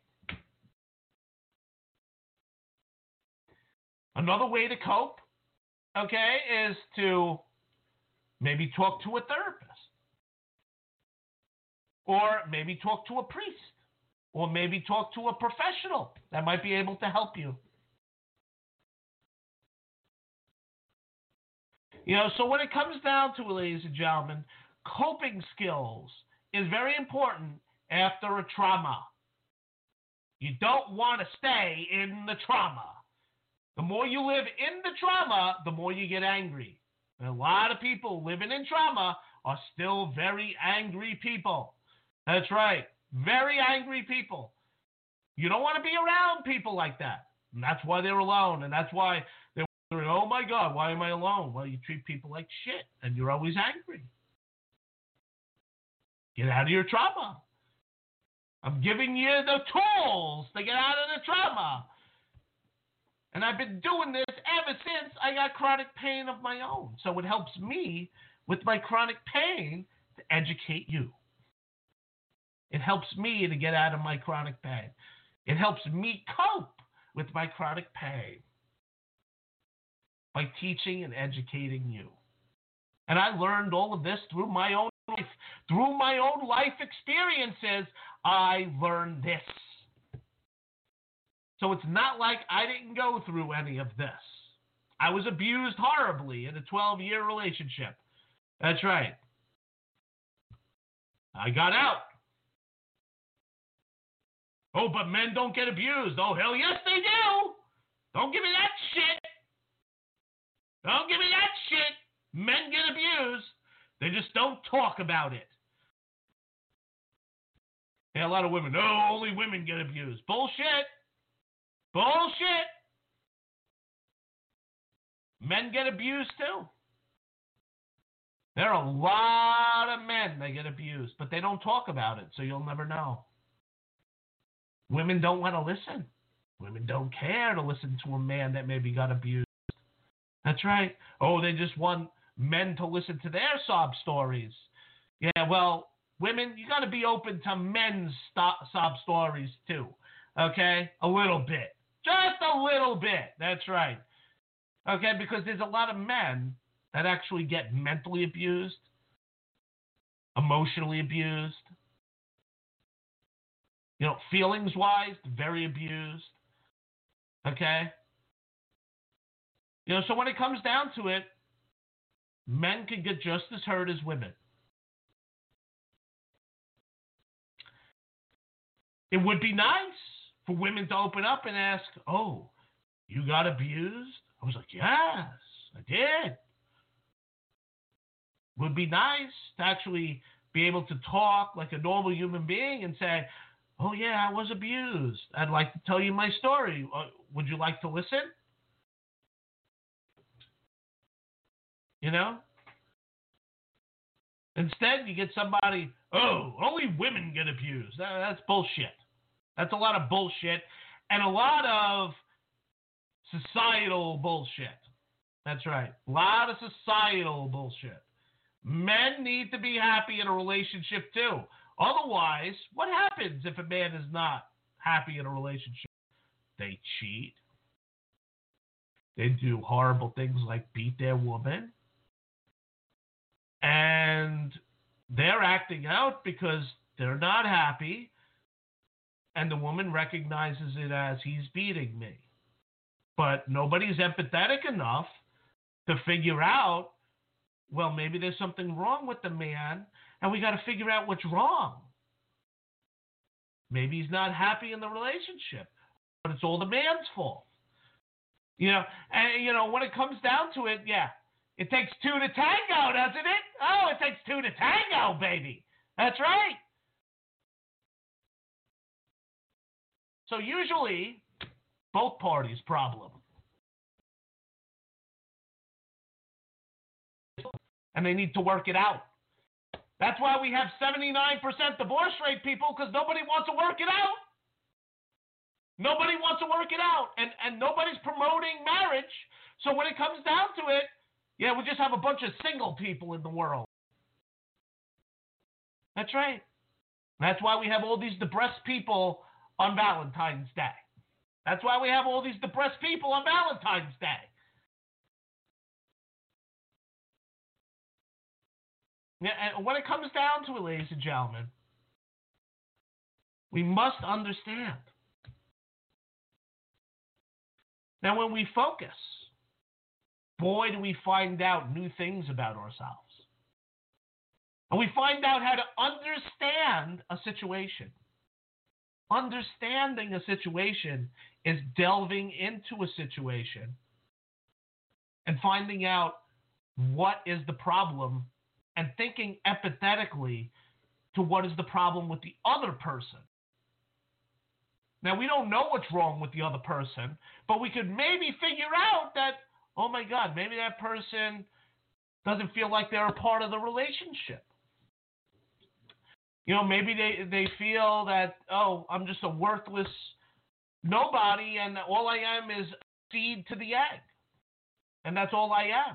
Another way to cope, okay, is to maybe talk to a therapist. Or maybe talk to a priest. Or maybe talk to a professional that might be able to help you. You know, so when it comes down to it, ladies and gentlemen, coping skills is very important after a trauma. You don't want to stay in the trauma. The more you live in the trauma, the more you get angry. And a lot of people living in trauma are still very angry people. That's right. Very angry people. You don't want to be around people like that. And that's why they're alone. And that's why they're wondering, oh my God, why am I alone? Well, you treat people like shit and you're always angry. Get out of your trauma. I'm giving you the tools to get out of the trauma. And I've been doing this ever since I got chronic pain of my own. So it helps me with my chronic pain to educate you. It helps me to get out of my chronic pain. It helps me cope with my chronic pain by teaching and educating you. And I learned all of this through my own life. Through my own life experiences, I learned this. So it's not like I didn't go through any of this. I was abused horribly in a 12-year relationship. That's right. I got out. Oh, but men don't get abused. Oh, hell yes, they do. Don't give me that shit. Don't give me that shit. Men get abused. They just don't talk about it. Yeah, a lot of women, no, only women get abused. Bullshit. Bullshit. Men get abused too. There are a lot of men that get abused, but they don't talk about it, so you'll never know. Women don't want to listen. Women don't care to listen to a man that maybe got abused. That's right. Oh, they just want men to listen to their sob stories. Yeah, well, women, you got to be open to men's sob stories too. Okay? A little bit. Just a little bit. That's right. Okay? Because there's a lot of men that actually get mentally abused, emotionally abused, you know, feelings-wise, very abused. Okay? You know, so when it comes down to it, men can get just as hurt as women. It would be nice for women to open up and ask, oh, you got abused? I was like, yes, I did. Would be nice to actually be able to talk like a normal human being and say, oh, yeah, I was abused. I'd like to tell you my story. Would you like to listen? You know? Instead, you get somebody, oh, only women get abused. That's bullshit. That's a lot of bullshit and a lot of societal bullshit. That's right. A lot of societal bullshit. Men need to be happy in a relationship too. Otherwise, what happens if a man is not happy in a relationship? They cheat. They do horrible things like beat their woman. And they're acting out because they're not happy. And the woman recognizes it as he's beating me. But nobody's empathetic enough to figure out, well, maybe there's something wrong with the man, and we got to figure out what's wrong. Maybe he's not happy in the relationship, but it's all the man's fault. You know, and, you know, when it comes down to it, yeah, it takes two to tango, doesn't it? Oh, it takes two to tango, baby. That's right. So usually, both parties' problem. And they need to work it out. That's why we have 79% divorce rate, people, because nobody wants to work it out. Nobody wants to work it out. And nobody's promoting marriage. So when it comes down to it, yeah, we just have a bunch of single people in the world. That's right. That's why we have all these depressed people on Valentine's Day. That's why we have all these depressed people on Valentine's Day. Yeah, and when it comes down to it, ladies and gentlemen, we must understand. Now, when we focus, boy, do we find out new things about ourselves. And we find out how to understand a situation. Understanding a situation is delving into a situation and finding out what is the problem and thinking empathetically to what is the problem with the other person. Now, we don't know what's wrong with the other person, but we could maybe figure out that, oh my God, maybe that person doesn't feel like they're a part of the relationship. You know, maybe they feel that, oh, I'm just a worthless nobody and all I am is a seed to the egg. And that's all I am.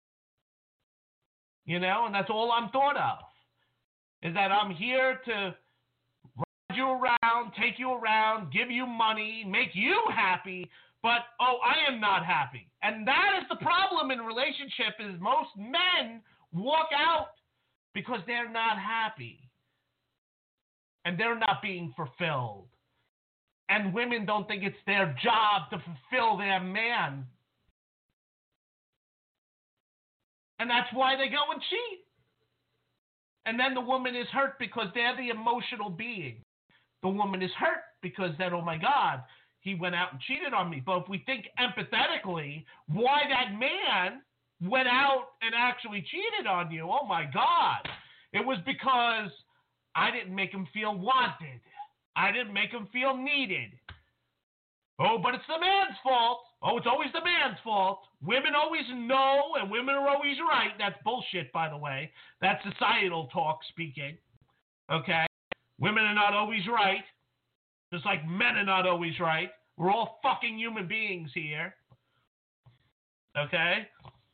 You know, and that's all I'm thought of, is that I'm here to ride you around, take you around, give you money, make you happy, but, oh, I am not happy. And that is the problem in relationship is most men walk out because they're not happy. And they're not being fulfilled. And women don't think it's their job to fulfill their man. And that's why they go and cheat. And then the woman is hurt because they're the emotional being. The woman is hurt because then, oh my God, he went out and cheated on me. But if we think empathetically, why that man went out and actually cheated on you, oh my God, it was because I didn't make him feel wanted. I didn't make him feel needed. Oh, but it's the man's fault. Oh, it's always the man's fault. Women always know and women are always right. That's bullshit, by the way. That's societal talk speaking. Okay? Women are not always right. Just like men are not always right. We're all fucking human beings here. Okay?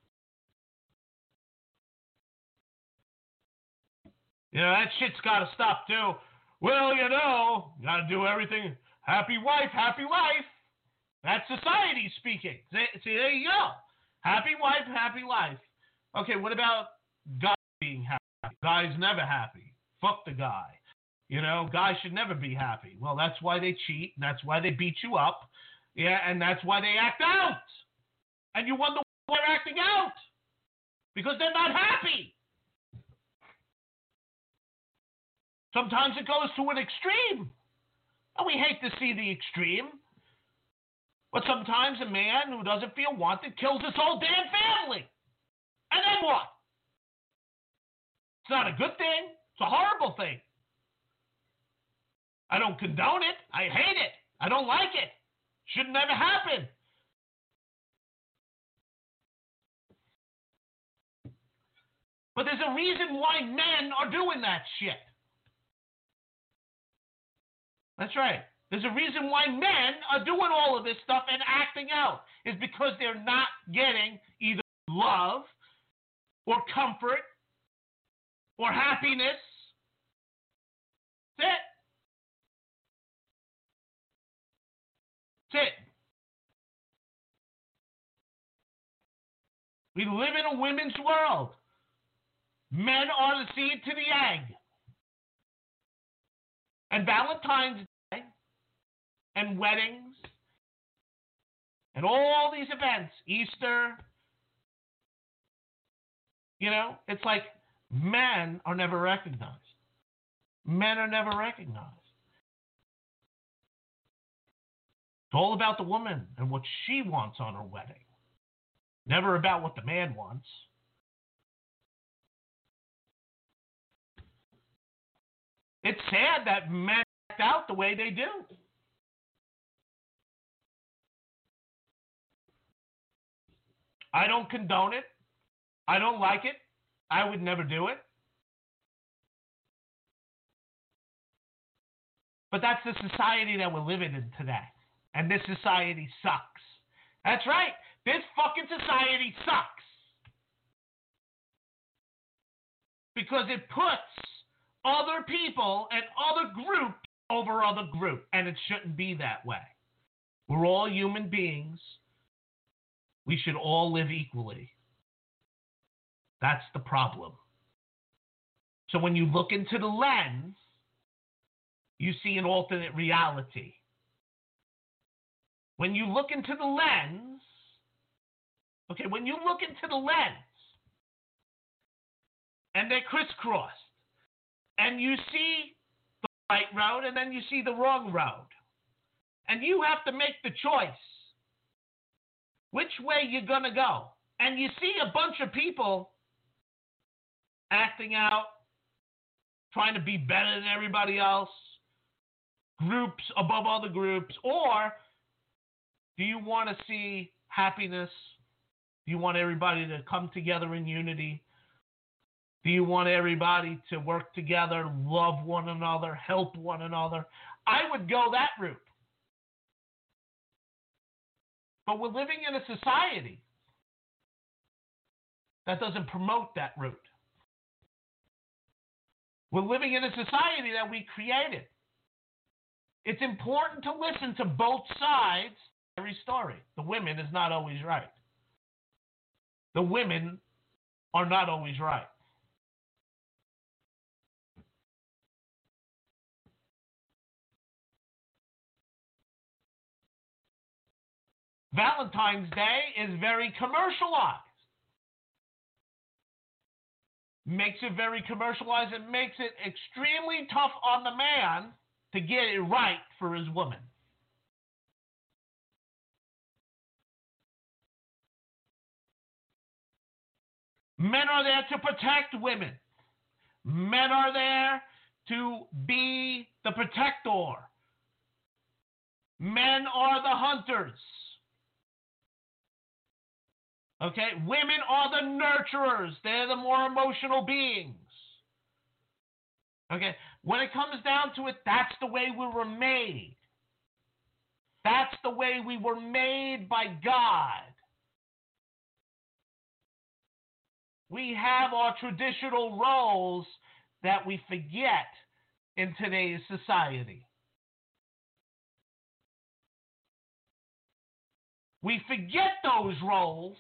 You know, that shit's got to stop, too. Well, you know, got to do everything. Happy wife, happy life. That's society speaking. See, there you go. Happy wife, happy life. Okay, what about guys being happy? Guys never happy. Fuck the guy. You know, guys should never be happy. Well, that's why they cheat, and that's why they beat you up. Yeah, and that's why they act out. And you wonder why they're acting out. Because they're not happy. Sometimes it goes to an extreme. And we hate to see the extreme. But sometimes a man who doesn't feel wanted kills his whole damn family. And then what? It's not a good thing. It's a horrible thing. I don't condone it. I hate it. I don't like it. Should never happen. But there's a reason why men are doing that shit. That's right. There's a reason why men are doing all of this stuff and acting out. Is because they're not getting either love or comfort or happiness. That's it. That's it. We live in a women's world. Men are the seed to the egg. And Valentine's Day and weddings and all these events, Easter, you know, it's like men are never recognized. Men are never recognized. It's all about the woman and what she wants on her wedding. Never about what the man wants. It's sad that men act out the way they do. I don't condone it. I don't like it. I would never do it. But that's the society that we're living in today. And this society sucks. That's right. This fucking society sucks. Because it puts other people and other groups over other groups. And it shouldn't be that way. We're all human beings. We should all live equally. That's the problem. So when you look into the lens, you see an alternate reality. When you look into the lens, when you look into the lens, and they're crisscrossed, and you see the right road, and then you see the wrong road, and you have to make the choice which way you're going to go. And you see a bunch of people acting out, trying to be better than everybody else, groups above other groups, or do you want to see happiness? Do you want everybody to come together in unity? Do you want everybody to work together, love one another, help one another? I would go that route. But we're living in a society that doesn't promote that route. We're living in a society that we created. It's important to listen to both sides of every story. The women is not always right. The women are not always right. Valentine's Day is very commercialized. Makes it very commercialized. It makes it extremely tough on the man to get it right for his woman. Men are there to protect women. Men are there to be the protector. Men are the hunters. Okay? Women are the nurturers. They're the more emotional beings. Okay? When it comes down to it, that's the way we were made. That's the way we were made by God. We have our traditional roles that we forget in today's society. We forget those roles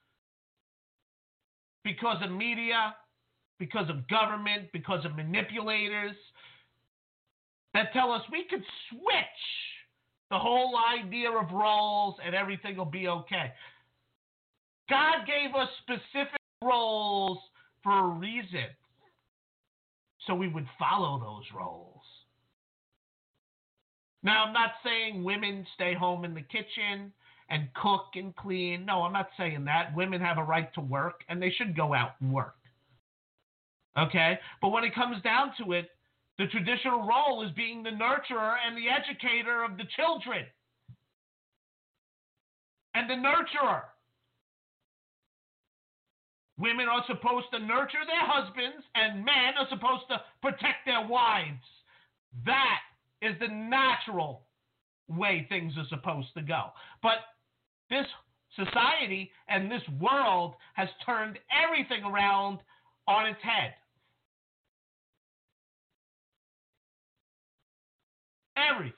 because of media, because of government, because of manipulators that tell us we could switch the whole idea of roles and everything will be okay. God gave us specific roles for a reason, so we would follow those roles. Now, I'm not saying women stay home in the kitchen and cook and clean. No, I'm not saying that. Women have a right to work, and they should go out and work. Okay? But when it comes down to it, the traditional role is being the nurturer and the educator of the children. And the nurturer. Women are supposed to nurture their husbands, and men are supposed to protect their wives. That is the natural way things are supposed to go. But this society and this world has turned everything around on its head. Everything.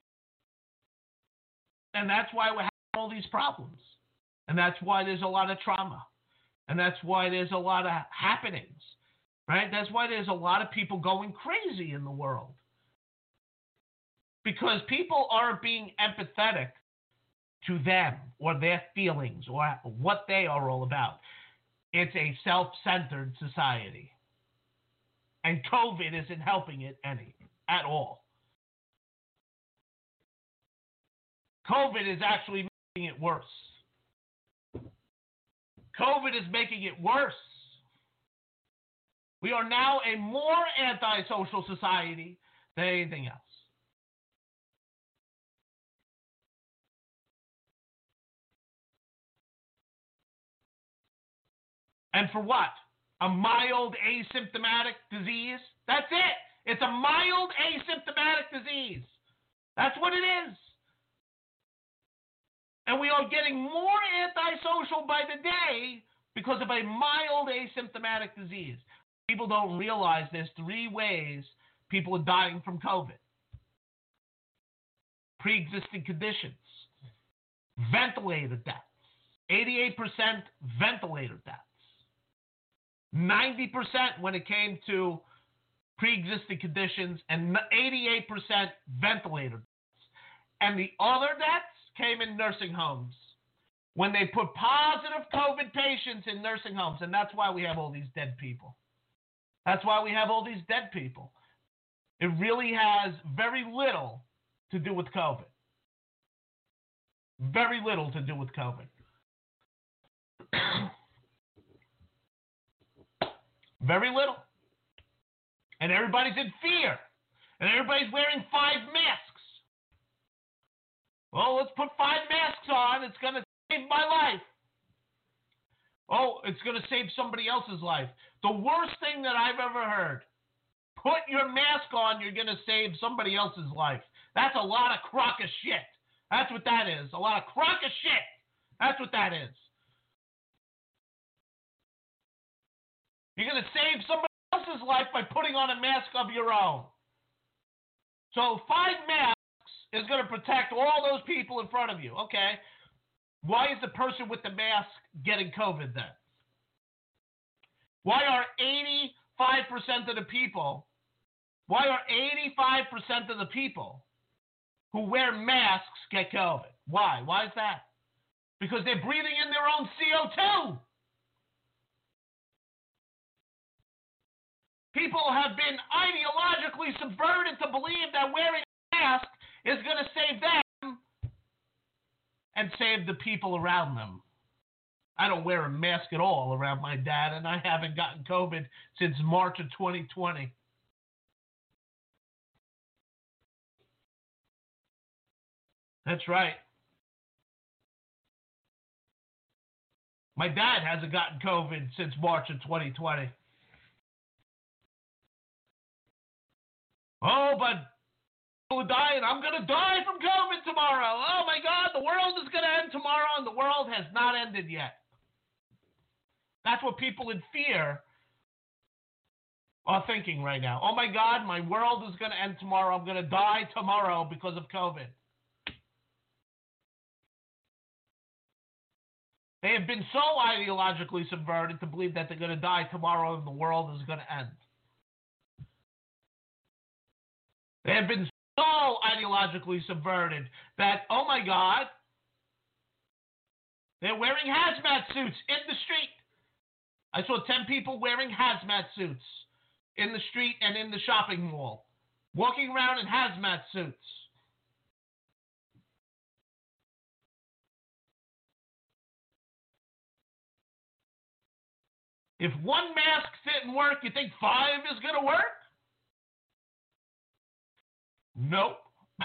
And that's why we're having all these problems. And that's why there's a lot of trauma. And that's why there's a lot of happenings, right? That's why there's a lot of people going crazy in the world. Because people aren't being empathetic to them or their feelings or what they are all about. It's a self-centered society. And COVID isn't helping it any at all. COVID is actually making it worse. COVID is making it worse. We are now a more antisocial society than anything else. And for what? A mild asymptomatic disease? That's it. It's a mild asymptomatic disease. That's what it is. And we are getting more antisocial by the day because of a mild asymptomatic disease. People don't realize there's 3 ways people are dying from COVID. Pre-existing conditions, ventilator deaths, 88% ventilator deaths, 90% when it came to pre-existing conditions, and 88% ventilator deaths. And the other deaths came in nursing homes when they put positive COVID patients in nursing homes, and that's why we have all these dead people. That's why we have all these dead people. It really has very little to do with COVID. Very little to do with COVID. Very little. And everybody's in fear. And everybody's wearing 5 masks. Well, let's put 5 masks on. It's going to save my life. Oh, it's going to save somebody else's life. The worst thing that I've ever heard. Put your mask on, you're going to save somebody else's life. That's a lot of crock of shit. That's what that is. A lot of crock of shit. That's what that is. You're going to save somebody else's life by putting on a mask of your own. So 5 masks is going to protect all those people in front of you. Okay. Why is the person with the mask getting COVID then? Why are 85% of the people who wear masks get COVID? Why? Why is that? Because they're breathing in their own CO2. People have been ideologically subverted to believe that wearing a mask is going to save them and save the people around them. I don't wear a mask at all around my dad, and I haven't gotten COVID since March of 2020. That's right. My dad hasn't gotten COVID since March of 2020. Oh, but people are dying. I'm going to die from COVID tomorrow. Oh, my God, the world is going to end tomorrow, and the world has not ended yet. That's what people in fear are thinking right now. Oh, my God, my world is going to end tomorrow. I'm going to die tomorrow because of COVID. They have been so ideologically subverted to believe that they're going to die tomorrow and the world is going to end. They have been so ideologically subverted that, oh my God, they're wearing hazmat suits in the street. I saw 10 people wearing hazmat suits in the street and in the shopping mall, walking around in hazmat suits. If 1 mask didn't work, you think 5 is going to work? Nope.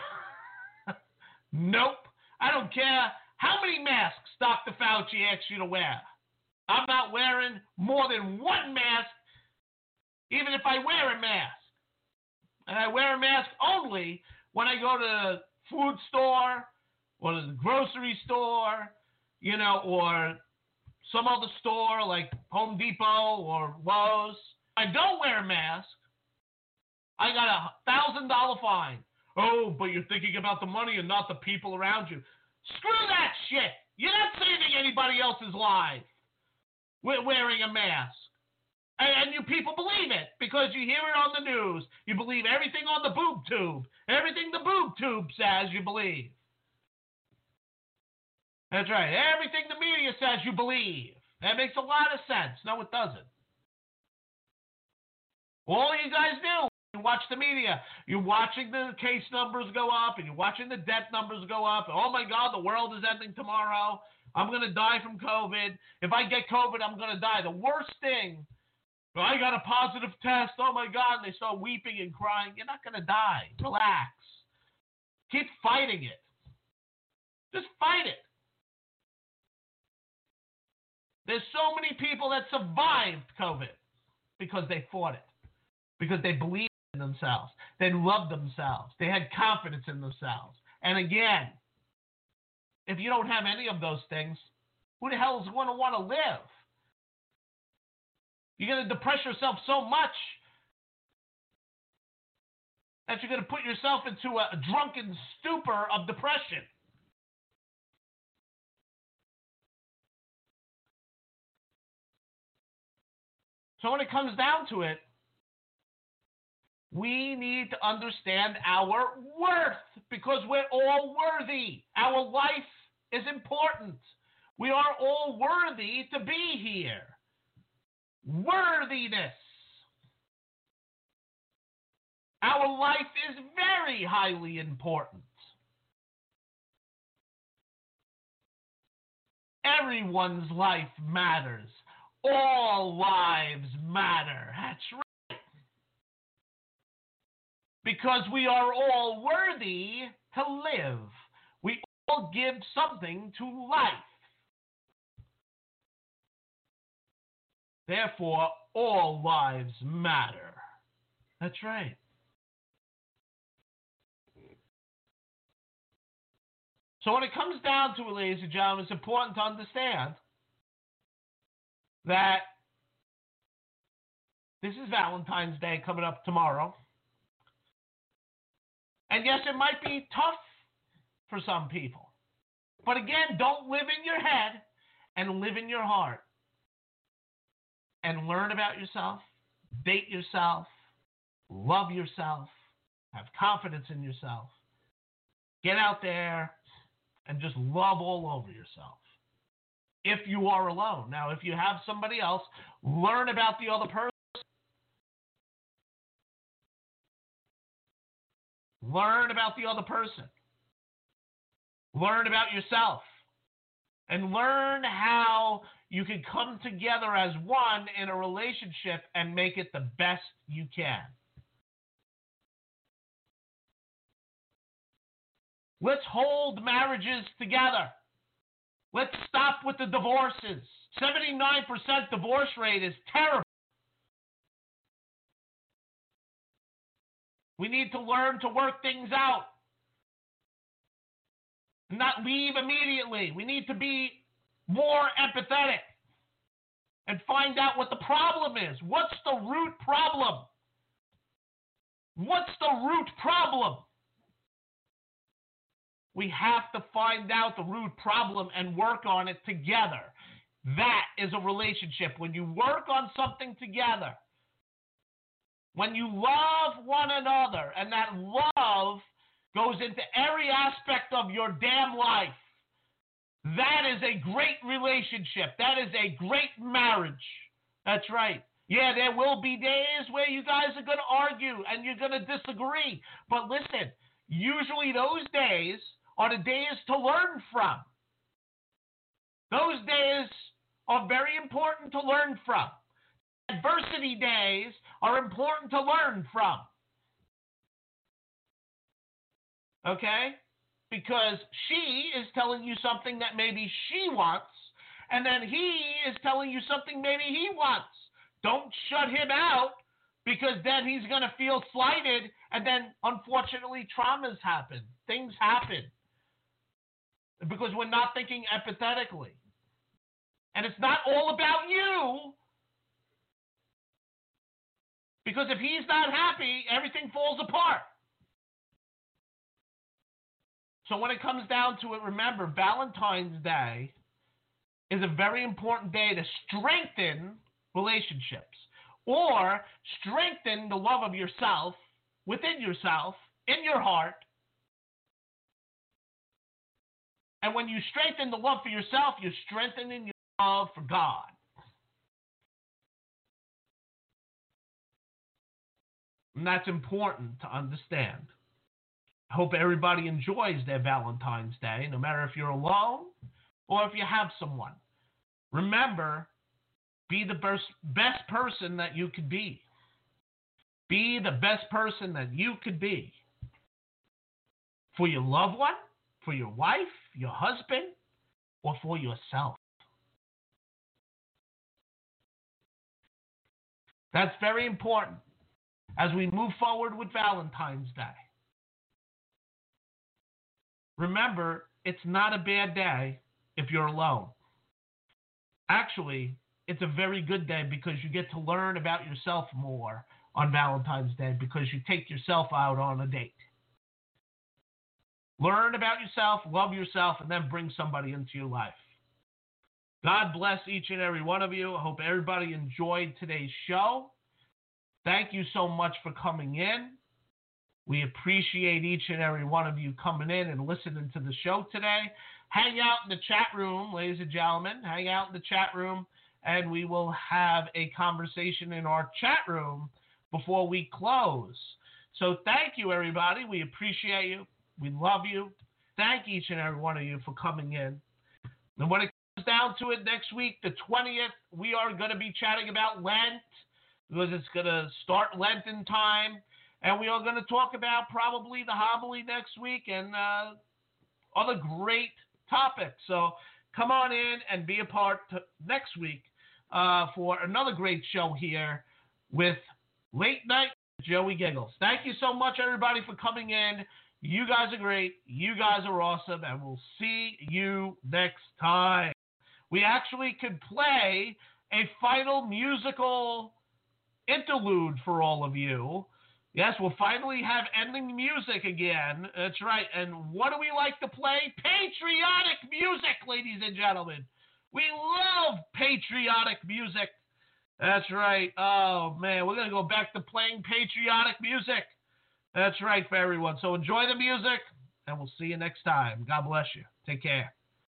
Nope. I don't care how many masks Dr. Fauci asks you to wear. I'm not wearing more than 1 mask, even if I wear a mask. And I wear a mask only when I go to the food store or the grocery store, or some other store like Home Depot or Lowe's. I don't wear a mask. I got a $1,000 fine. Oh, but you're thinking about the money and not the people around you. Screw that shit. You're not saving anybody else's life with wearing a mask. And you people believe it because you hear it on the news. You believe everything on the boob tube. Everything the boob tube says, you believe. That's right. Everything the media says, you believe. That makes a lot of sense. No, it doesn't. All you guys do, you watch the media. You're watching the case numbers go up, and you're watching the death numbers go up. Oh, my God, the world is ending tomorrow. I'm going to die from COVID. If I get COVID, I'm going to die. The worst thing, I got a positive test. Oh, my God, and they start weeping and crying. You're not going to die. Relax. Keep fighting it. Just fight it. There's so many people that survived COVID because they fought it, because they believed in themselves. They loved themselves. They had confidence in themselves. And again, if you don't have any of those things, who the hell is going to want to live? You're going to depress yourself so much that you're going to put yourself into a drunken stupor of depression. So when it comes down to it, we need to understand our worth because we're all worthy. Our life is important. We are all worthy to be here. Worthiness. Our life is very highly important. Everyone's life matters. All lives matter. That's right. Because we are all worthy to live. We all give something to life. Therefore, all lives matter. That's right. So when it comes down to it, ladies and gentlemen, it's important to understand that this is Valentine's Day coming up tomorrow. And yes, it might be tough for some people. But again, don't live in your head and live in your heart. And learn about yourself, date yourself, love yourself, have confidence in yourself. Get out there and just love all over yourself. If you are alone. Now, if you have somebody else, learn about the other person. Learn about the other person. Learn about yourself. And learn how you can come together as one in a relationship and make it the best you can. Let's hold marriages together. Let's stop with the divorces. 79% divorce rate is terrible. We need to learn to work things out. Not leave immediately. We need to be more empathetic and find out what the problem is. What's the root problem? What's the root problem? We have to find out the root problem and work on it together. That is a relationship. When you work on something together, when you love one another, and that love goes into every aspect of your damn life, that is a great relationship. That is a great marriage. That's right. Yeah, there will be days where you guys are going to argue and you're going to disagree. But listen, usually those days are the days to learn from. Those days are very important to learn from. Adversity days are important to learn from. Okay? Because she is telling you something that maybe she wants, and then he is telling you something maybe he wants. Don't shut him out, because then he's going to feel slighted, and then, unfortunately, traumas happen. Things happen. Because we're not thinking empathetically. And it's not all about you. Because if he's not happy, everything falls apart. So when it comes down to it, remember, Valentine's Day is a very important day to strengthen relationships or strengthen the love of yourself, within yourself, in your heart. And when you strengthen the love for yourself, you're strengthening your love for God. And that's important to understand. I hope everybody enjoys their Valentine's Day, no matter if you're alone or if you have someone. Remember, be the best person that you could be. Be the best person that you could be. For your loved one, for your wife, your husband, or for yourself. That's very important as we move forward with Valentine's Day. Remember, it's not a bad day if you're alone. Actually, it's a very good day because you get to learn about yourself more on Valentine's Day because you take yourself out on a date. Learn about yourself, love yourself, and then bring somebody into your life. God bless each and every one of you. I hope everybody enjoyed today's show. Thank you so much for coming in. We appreciate each and every one of you coming in and listening to the show today. Hang out in the chat room, ladies and gentlemen. Hang out in the chat room, and we will have a conversation in our chat room before we close. So thank you, everybody. We appreciate you. We love you. Thank each and every one of you for coming in. And when it comes down to it, next week, the 20th, we are going to be chatting about Lent because it's going to start Lenten time. And we are going to talk about probably the homily next week and other great topics. So come on in and be a part next week for another great show here with Late Night Joey Giggles. Thank you so much, everybody, for coming in. You guys are great. You guys are awesome. And we'll see you next time. We actually could play a final musical interlude for all of you. Yes, we'll finally have ending music again. That's right. And what do we like to play? Patriotic music, ladies and gentlemen. We love patriotic music. That's right. Oh, man, we're going to go back to playing patriotic music. That's right for everyone. So enjoy the music, and we'll see you next time. God bless you. Take care.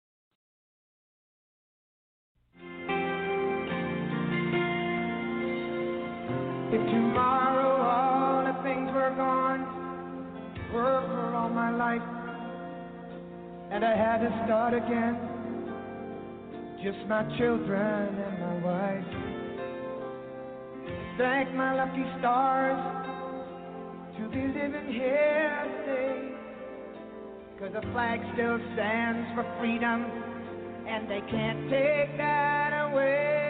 If tomorrow all the things were gone, work for all my life, and I had to start again, just my children and my wife. Thank my lucky stars to be living here today, 'cause the flag still stands for freedom, and they can't take that away.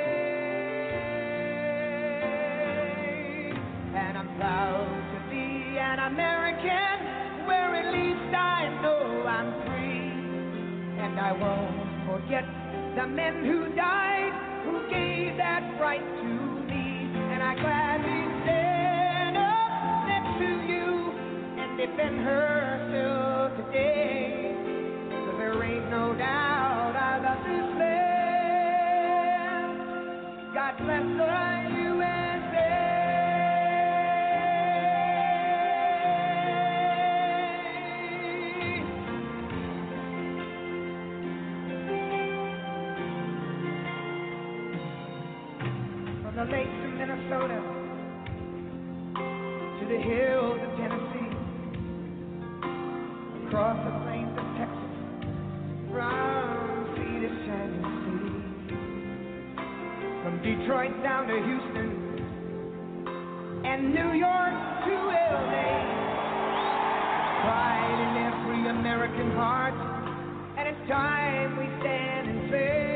And I'm proud to be an American, where at least I know I'm free. And I won't forget the men who died, who gave that right to me. And I gladly stand up next to you and defend her till today. 'Cause there ain't no doubt I love this land. God bless the USA. From the lakes of Minnesota to the hills of Tennessee, across the plains of Texas, from sea to shining sea, from Detroit down to Houston and New York to LA. Pride in every American heart, and it's time we stand and say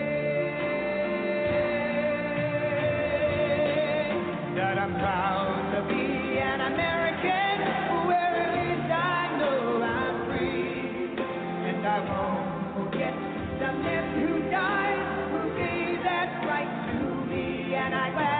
that I'm proud to be an American, where at least I know I'm free. And I won't forget the men who died, who gave that right to me. And I